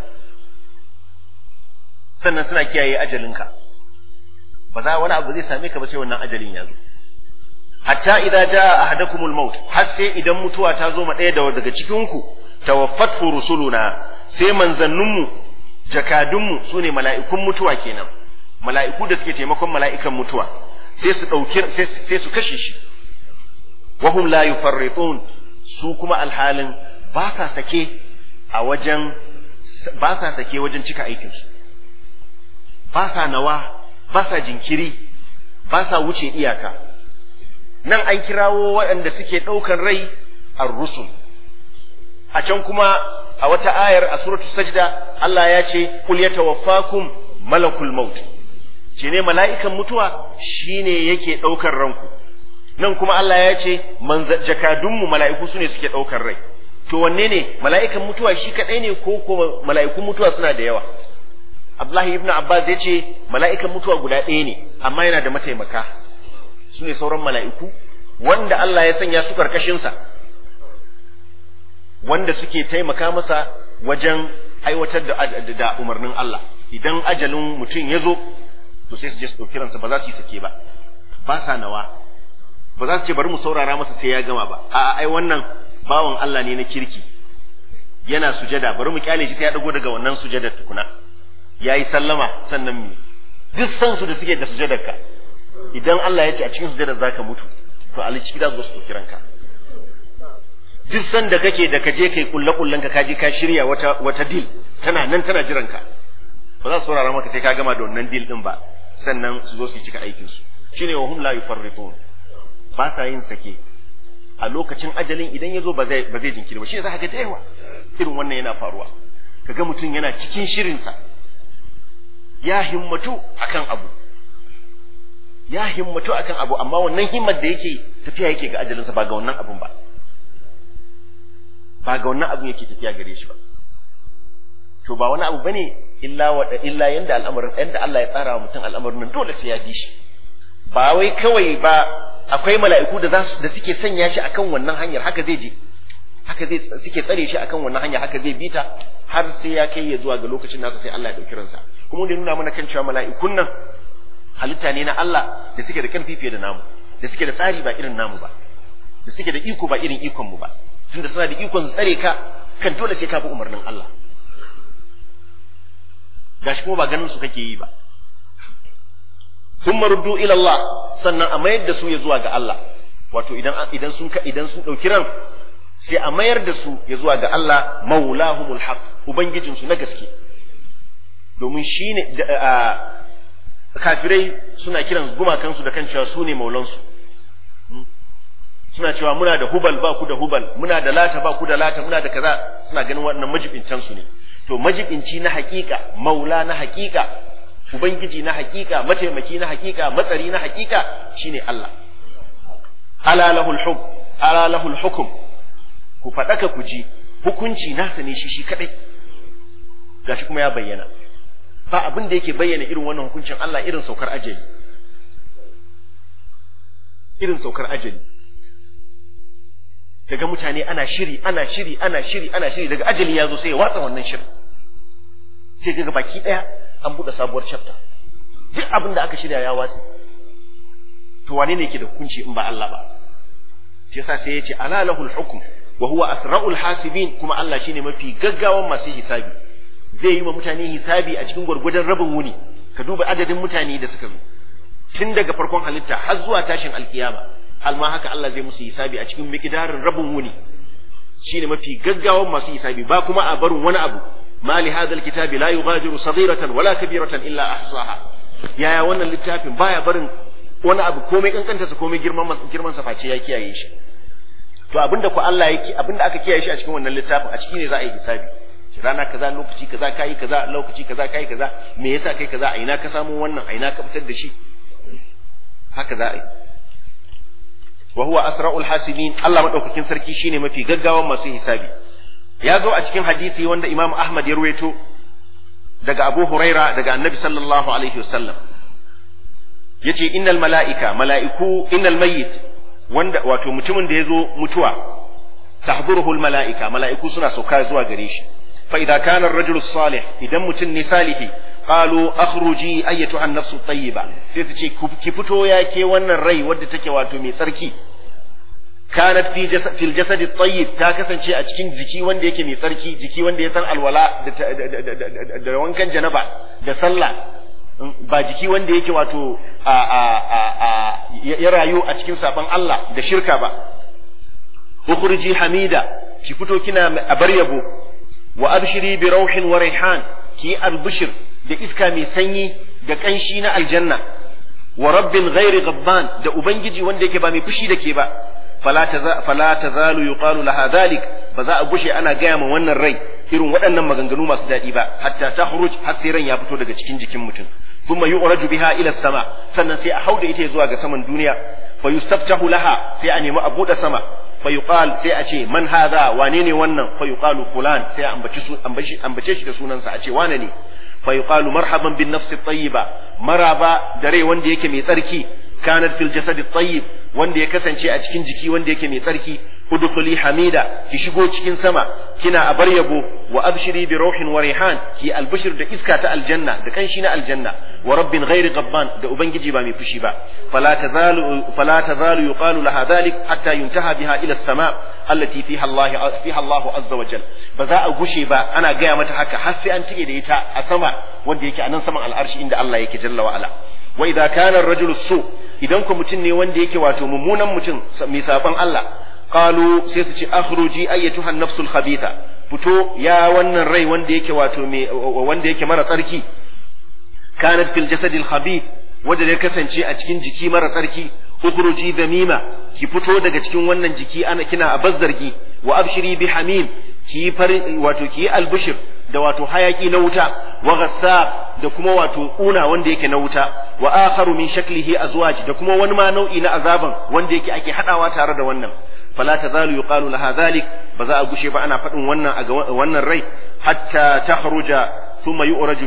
sannan suna kiyaye ajalinka ba za wani abu zai same ka ba sai wannan ajalin ya zo hatta idza jaa ahadakumul maut har sai idan mutuwa ta zo ma ɗaya daga cikin ku tawaffathu rusuluna sai manzanninmu jakadunmu sune mala'ikun mutuwa kenan mala'iku da suke taimakon mala'ikan mutuwa sai su dauki sai su kashe shi wa hum la yufarritun su kuma alhalin ba sa sake wajen cika aikinsu ba sa nawa ba sa jinkiri ba sa wuce iyaka nan an kirawo waɗanda suke ɗaukan rai ar-rusul a can kuma a wata ayar a suratul sajda Allah ya ce qul yatawaffakum malakul maut ce ne mala'ikan mutuwa shine yake ɗaukar ranku nan kuma Allah ya ce jakadunmu mala'iku sune suke ɗaukar rai to wanne ne mala'ikan mutuwa shi kadai ne ko kuma mala'ikun mutuwa suna da yawa Abdullahi ibn Abbas ya ce mala'ikan mutuwa guda ɗaya ne amma yana da mataimaka su ne sauran mala'iku wanda Allah ya sanya su karkashinsa wanda suke taimaka masa wajen aiwatar da umarnin Allah idan ajalin mutum ya zo to sai su je su ɗauki ransa ba za su yi sake ba sa nawa ba za su ce bari mu saurara masa sai ya gama ba a'a ai wannan bawan Allah ne na kirki yana sujada bari mu kyale shi sai ya dago daga wannan sujadar tukuna yayi sallama sannan mi duk san su da suke da sujadarka idan Allah ya ce a cikin sujadar zaka mutu to Ali ciki da zo su dauki ranka duk san da kake da kaje kai kullanka kaje ka shirya wata deal tana nan tana jiranka ba za su saurara maka sai ka gama da wannan deal din ba sannan su zo su cika aikin su shine wa hum la yufarritun ba sa yin sake a lokacin ajalin idan ya zo ba zai jinkiri ba shi za ka ga da yawa irin wannan yana faruwa kaga mutum yana cikin shirinsa ya himmatu akan abu amma wannan himmar da yake tafiya yake ga ajalinsa ba ga wannan abun ba ga wannan abun yake tafiya gare shi ba to ba wani abu bane illa yanda Allah ya tsara wa mutum al'amarin nan dole sai ya bi shi ba wai kawai ba akwai mala'iku da suke sanya shi akan wannan hanyar haka zai suke tsare shi akan wannan hanya haka zai bita har sai ya kai ya zuwa ga lokacin nasa sai Allah ya dauki ransa kuma wanda nuna mana kan cewa mala'ikun nan halitta ne na Allah da suke da karfi fiye da namu, da suke da tsari ba irin namu ba, da suke da iko ba irin ikon mu ba, tunda suna da ikon su tsare ka kan dole sai ka bi umarnin Allah. Gashi kuma ba ganin su kake yi ba. Thumma ruddu ila Allah, sannan a mayar da su ya zuwa ga Allah. Wato idan sun dauki ran sai a mayar da su ya zuwa ga Allah, maulahumul haq, ubangijin su na gaske. Domin shine kafirai suna kiran gumakansu da kan cewa su ne maulansu. Suna cewa muna da hubal ba ku da hubal, muna da lata ba ku da lata, muna da kaza, suna ganin waɗannan majibincan su ne. To majibinci na hakika, maula na hakika, ubangiji na hakika, mataimaki na hakika, matsari na hakika shine Allah. Ala lahul hukm, ku fadaka ku ji hukunci nasa ne shi kadai. Gashi kuma ya bayyana. Ba abin da yake bayyana irin wannan hukuncin Allah irin saukar ajali. Irin saukar ajali. Kaga mutane ana shiri daga ajali ya zo sai ya watsa wannan shirin. Sai kaga baki daya an buɗe sabuwar chapter. Duk abin da aka shirya ya watsi. To wane ne yake da hukunci in ba Allah ba? Shi yasa sai ya ce ala lahul hukm wa huwa asra'ul hasibin, kuma Allah shine mafi gaggawan masu hisabi. Zai yi wa mutane hisabi a cikin gwargwadon rabin wuni. Ka duba adadin mutane da suka zo tun daga farkon halitta har zuwa tashin alkiyama. Alma haka Allah zai musu hisabi a cikin miqdarin rabin wuni. Shine mafi gaggawan masu hisabi, ba kuma a barin wani abu. ما لهذا الكتاب لا يغادر صغيرة ولا كبيرة إلا أحصاها. يا wannan littafin baya barin wani abu komai kankanta sa komai girman sa face ya kiyaye shi. To abinda ku Allah yake, abinda aka kiyaye shi a cikin wannan littafin, a ciki ne za a yi hisabi. Rana kaza lokaci kaza kai kaza lokaci kaza kai kaza, me yasa kai kaza, a ina ka samu wannan, a ina ka fitar da shi. Haka za a yi. Wa huwa asra'ul hasibin, Allah madaukakin sarki shine mafi gaggawan masu hisabi. Ya zo a cikin hadisi wanda Imam Ahmad ya ruwaito daga Abu Huraira daga Annabi sallallahu alaihi wasallam, yace innal mayyit, wanda wato mutumin da yazo mutuwa, tahduruhu al mala'iku suna sauka zuwa gare shi. Fa idza kana ar-rajulu salih, idan mutum ne salihi, qalu akhruji ayyatuha an-nafsu tayyiba, sai su ce ki fito ya ke wannan rai wadda take wato mai tsarki. Kanat fil jasadi tayyib, ta kasance a cikin jiki wanda yake mai tsarki, jiki wanda ya san alwala da wankan janaba da sallah, ba jiki wanda yake wato ya rayu a cikin saban Allah da shirka ba. Ukhruji hamida, ki fito kina abar yabo. Wa abshiri bi rauhin wa raihan, ki albishir da iska mai sanyi da kanshi na aljanna. Wa rabbin ghairi ghabban, da ubangiji wanda yake ba mai fushi da ke ba. fala tazalu yuqalu laha dhalik, ba za a gushe ana gaya ma wannan rai irin waɗannan maganganu masu daɗi ba, hatta takhruj, har sai ran ya fito daga cikin jikin mutum. Thumma yu'raju biha ila sama, sannan sai a hauda ita zuwa ga saman duniya. Fa yustaftahu laha, sai a nemi a buɗe sama. Fa yuqal, sai a ce man hadha, wane ne wannan? Fa yuqalu fulan, sai a ambace shi da sunansa, a ce wane ne? Fa yuqalu marhaban bin nafsi tayyiba, maraba da rai wanda yake mai tsarki. Kanat fil jasadi tayyib, wanda ya kasance a cikin jiki wanda yake mai tsarki. Udkhuli hamida, ki shigo cikin sama kina abar yabo. Wa abshiri bi rauhin wa rihan, ki albishir da iska ta aljanna da kanshi na aljanna. Wa rabbin ghairi ghabban, da ubangiji ba mai fushi ba. Fala tazalu yuqalu laha dhalik hatta yuntaha biha ila as-sama allati fiha Allah azza wa jal. Ba za a gushe ba ana gaya mata haka har sai an tike da ita a sama wanda yake a nan saman al'arshi inda Allah yake jalla wa ala. Wa idza kana ar-rajulu su, idan ku mutum ne wanda yake wato mummunan mutum mai saban Allah, qalu, sai su ce akhruji ayyatuha an-nafsul khabitha, fito ya wannan rai wanda yake wato wanda yake mara tsarki. Kanat fil jasadi al-khabith, wanda ya kasance a cikin jiki mara tsarki. Ukhruji damima, ki fito daga cikin wannan jiki ana kina abazzargi. Wa abshiri bi hamim, ki wato ki albishir da wato hayaki na wuta. Wa ghassa, da kuma wato kuna wanda yake na wuta. Wa akharu min shaklihi azwaj, da kuma wani ma nau'i na azaban wanda yake ake hadawa tare da wannan. Fala tazalu yuqalu laha dhalik, ba za a gushe ba ana faɗin wannan a wannan rai hatta takhruja thumma yu'raju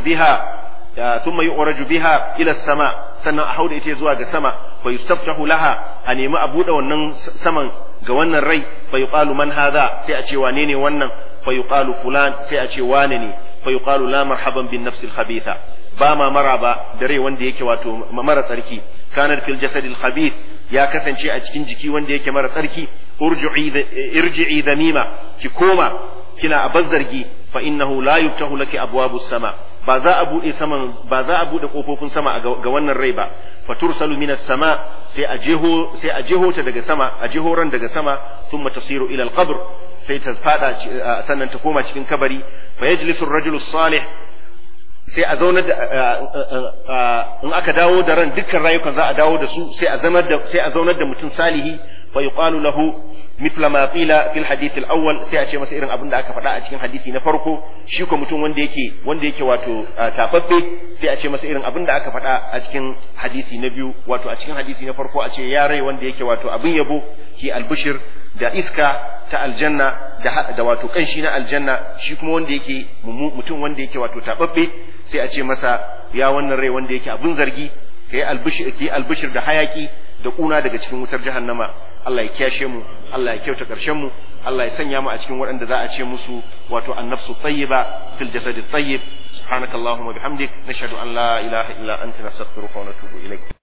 biha ila sama, sannan a hauda ita zuwa ga sama. Fa yustaftahu laha, a nemi a buɗe wannan saman ga wannan rai. Fa yuqalu man hadha, sai a ce wane ne wannan? Fa yuqalu fulan, sai a ce wane ne? Fa yuqalu la marhaban bin nafsil khabitha, ba ma maraba da rai wanda yake wato mara tsarki kanar fil jasadil khabith ya kasance a cikin jiki wanda yake mara tsarki irji'i dhamima ki koma kina abazzargi fa innahu la yuftahu laki abwabus sama ba za a bude kofofin sama ga wannan rai ba fatursalu minas sama sai a jeho ta daga sama a jeho ran daga sama thumma tasiru ila al-qabr sai ta fada sannan ta koma cikin kabari fa yajlisu ar-rajulu salih sai a zauna in aka dawo da ran dukkan rayukan za a dawo da su sai a zaunar da mutum salihi fa yuqalu lahu mithla ma qila fil hadith al-awwal sai a ce masa irin abin da aka faɗa a cikin hadisi na farko shi ko mutum wanda yake wato tababbe sai a ce masa irin abin da aka faɗa a cikin hadisi na biyu wato a cikin hadisi na farko a ce ya rai wanda yake wato abin yabo ki albishir da iska ta aljanna da wato kanshi na aljanna shi kuma wanda yake mutum wanda yake wato tababbe sai a ce masa ya wannan rai wanda yake abin zargi kai albishir da hayaki da kuna daga cikin wutar jahannama Allah ya kiyashe mu Allah ya kyauta karshen mu Allah ya sanya mu a cikin waɗanda za a ce musu wato annafsu tayyiba fil jasadi tayyib subhanakallahumma bihamdik nashhadu an la ilaha illa anta nastaghfiruka wa natubu ilaik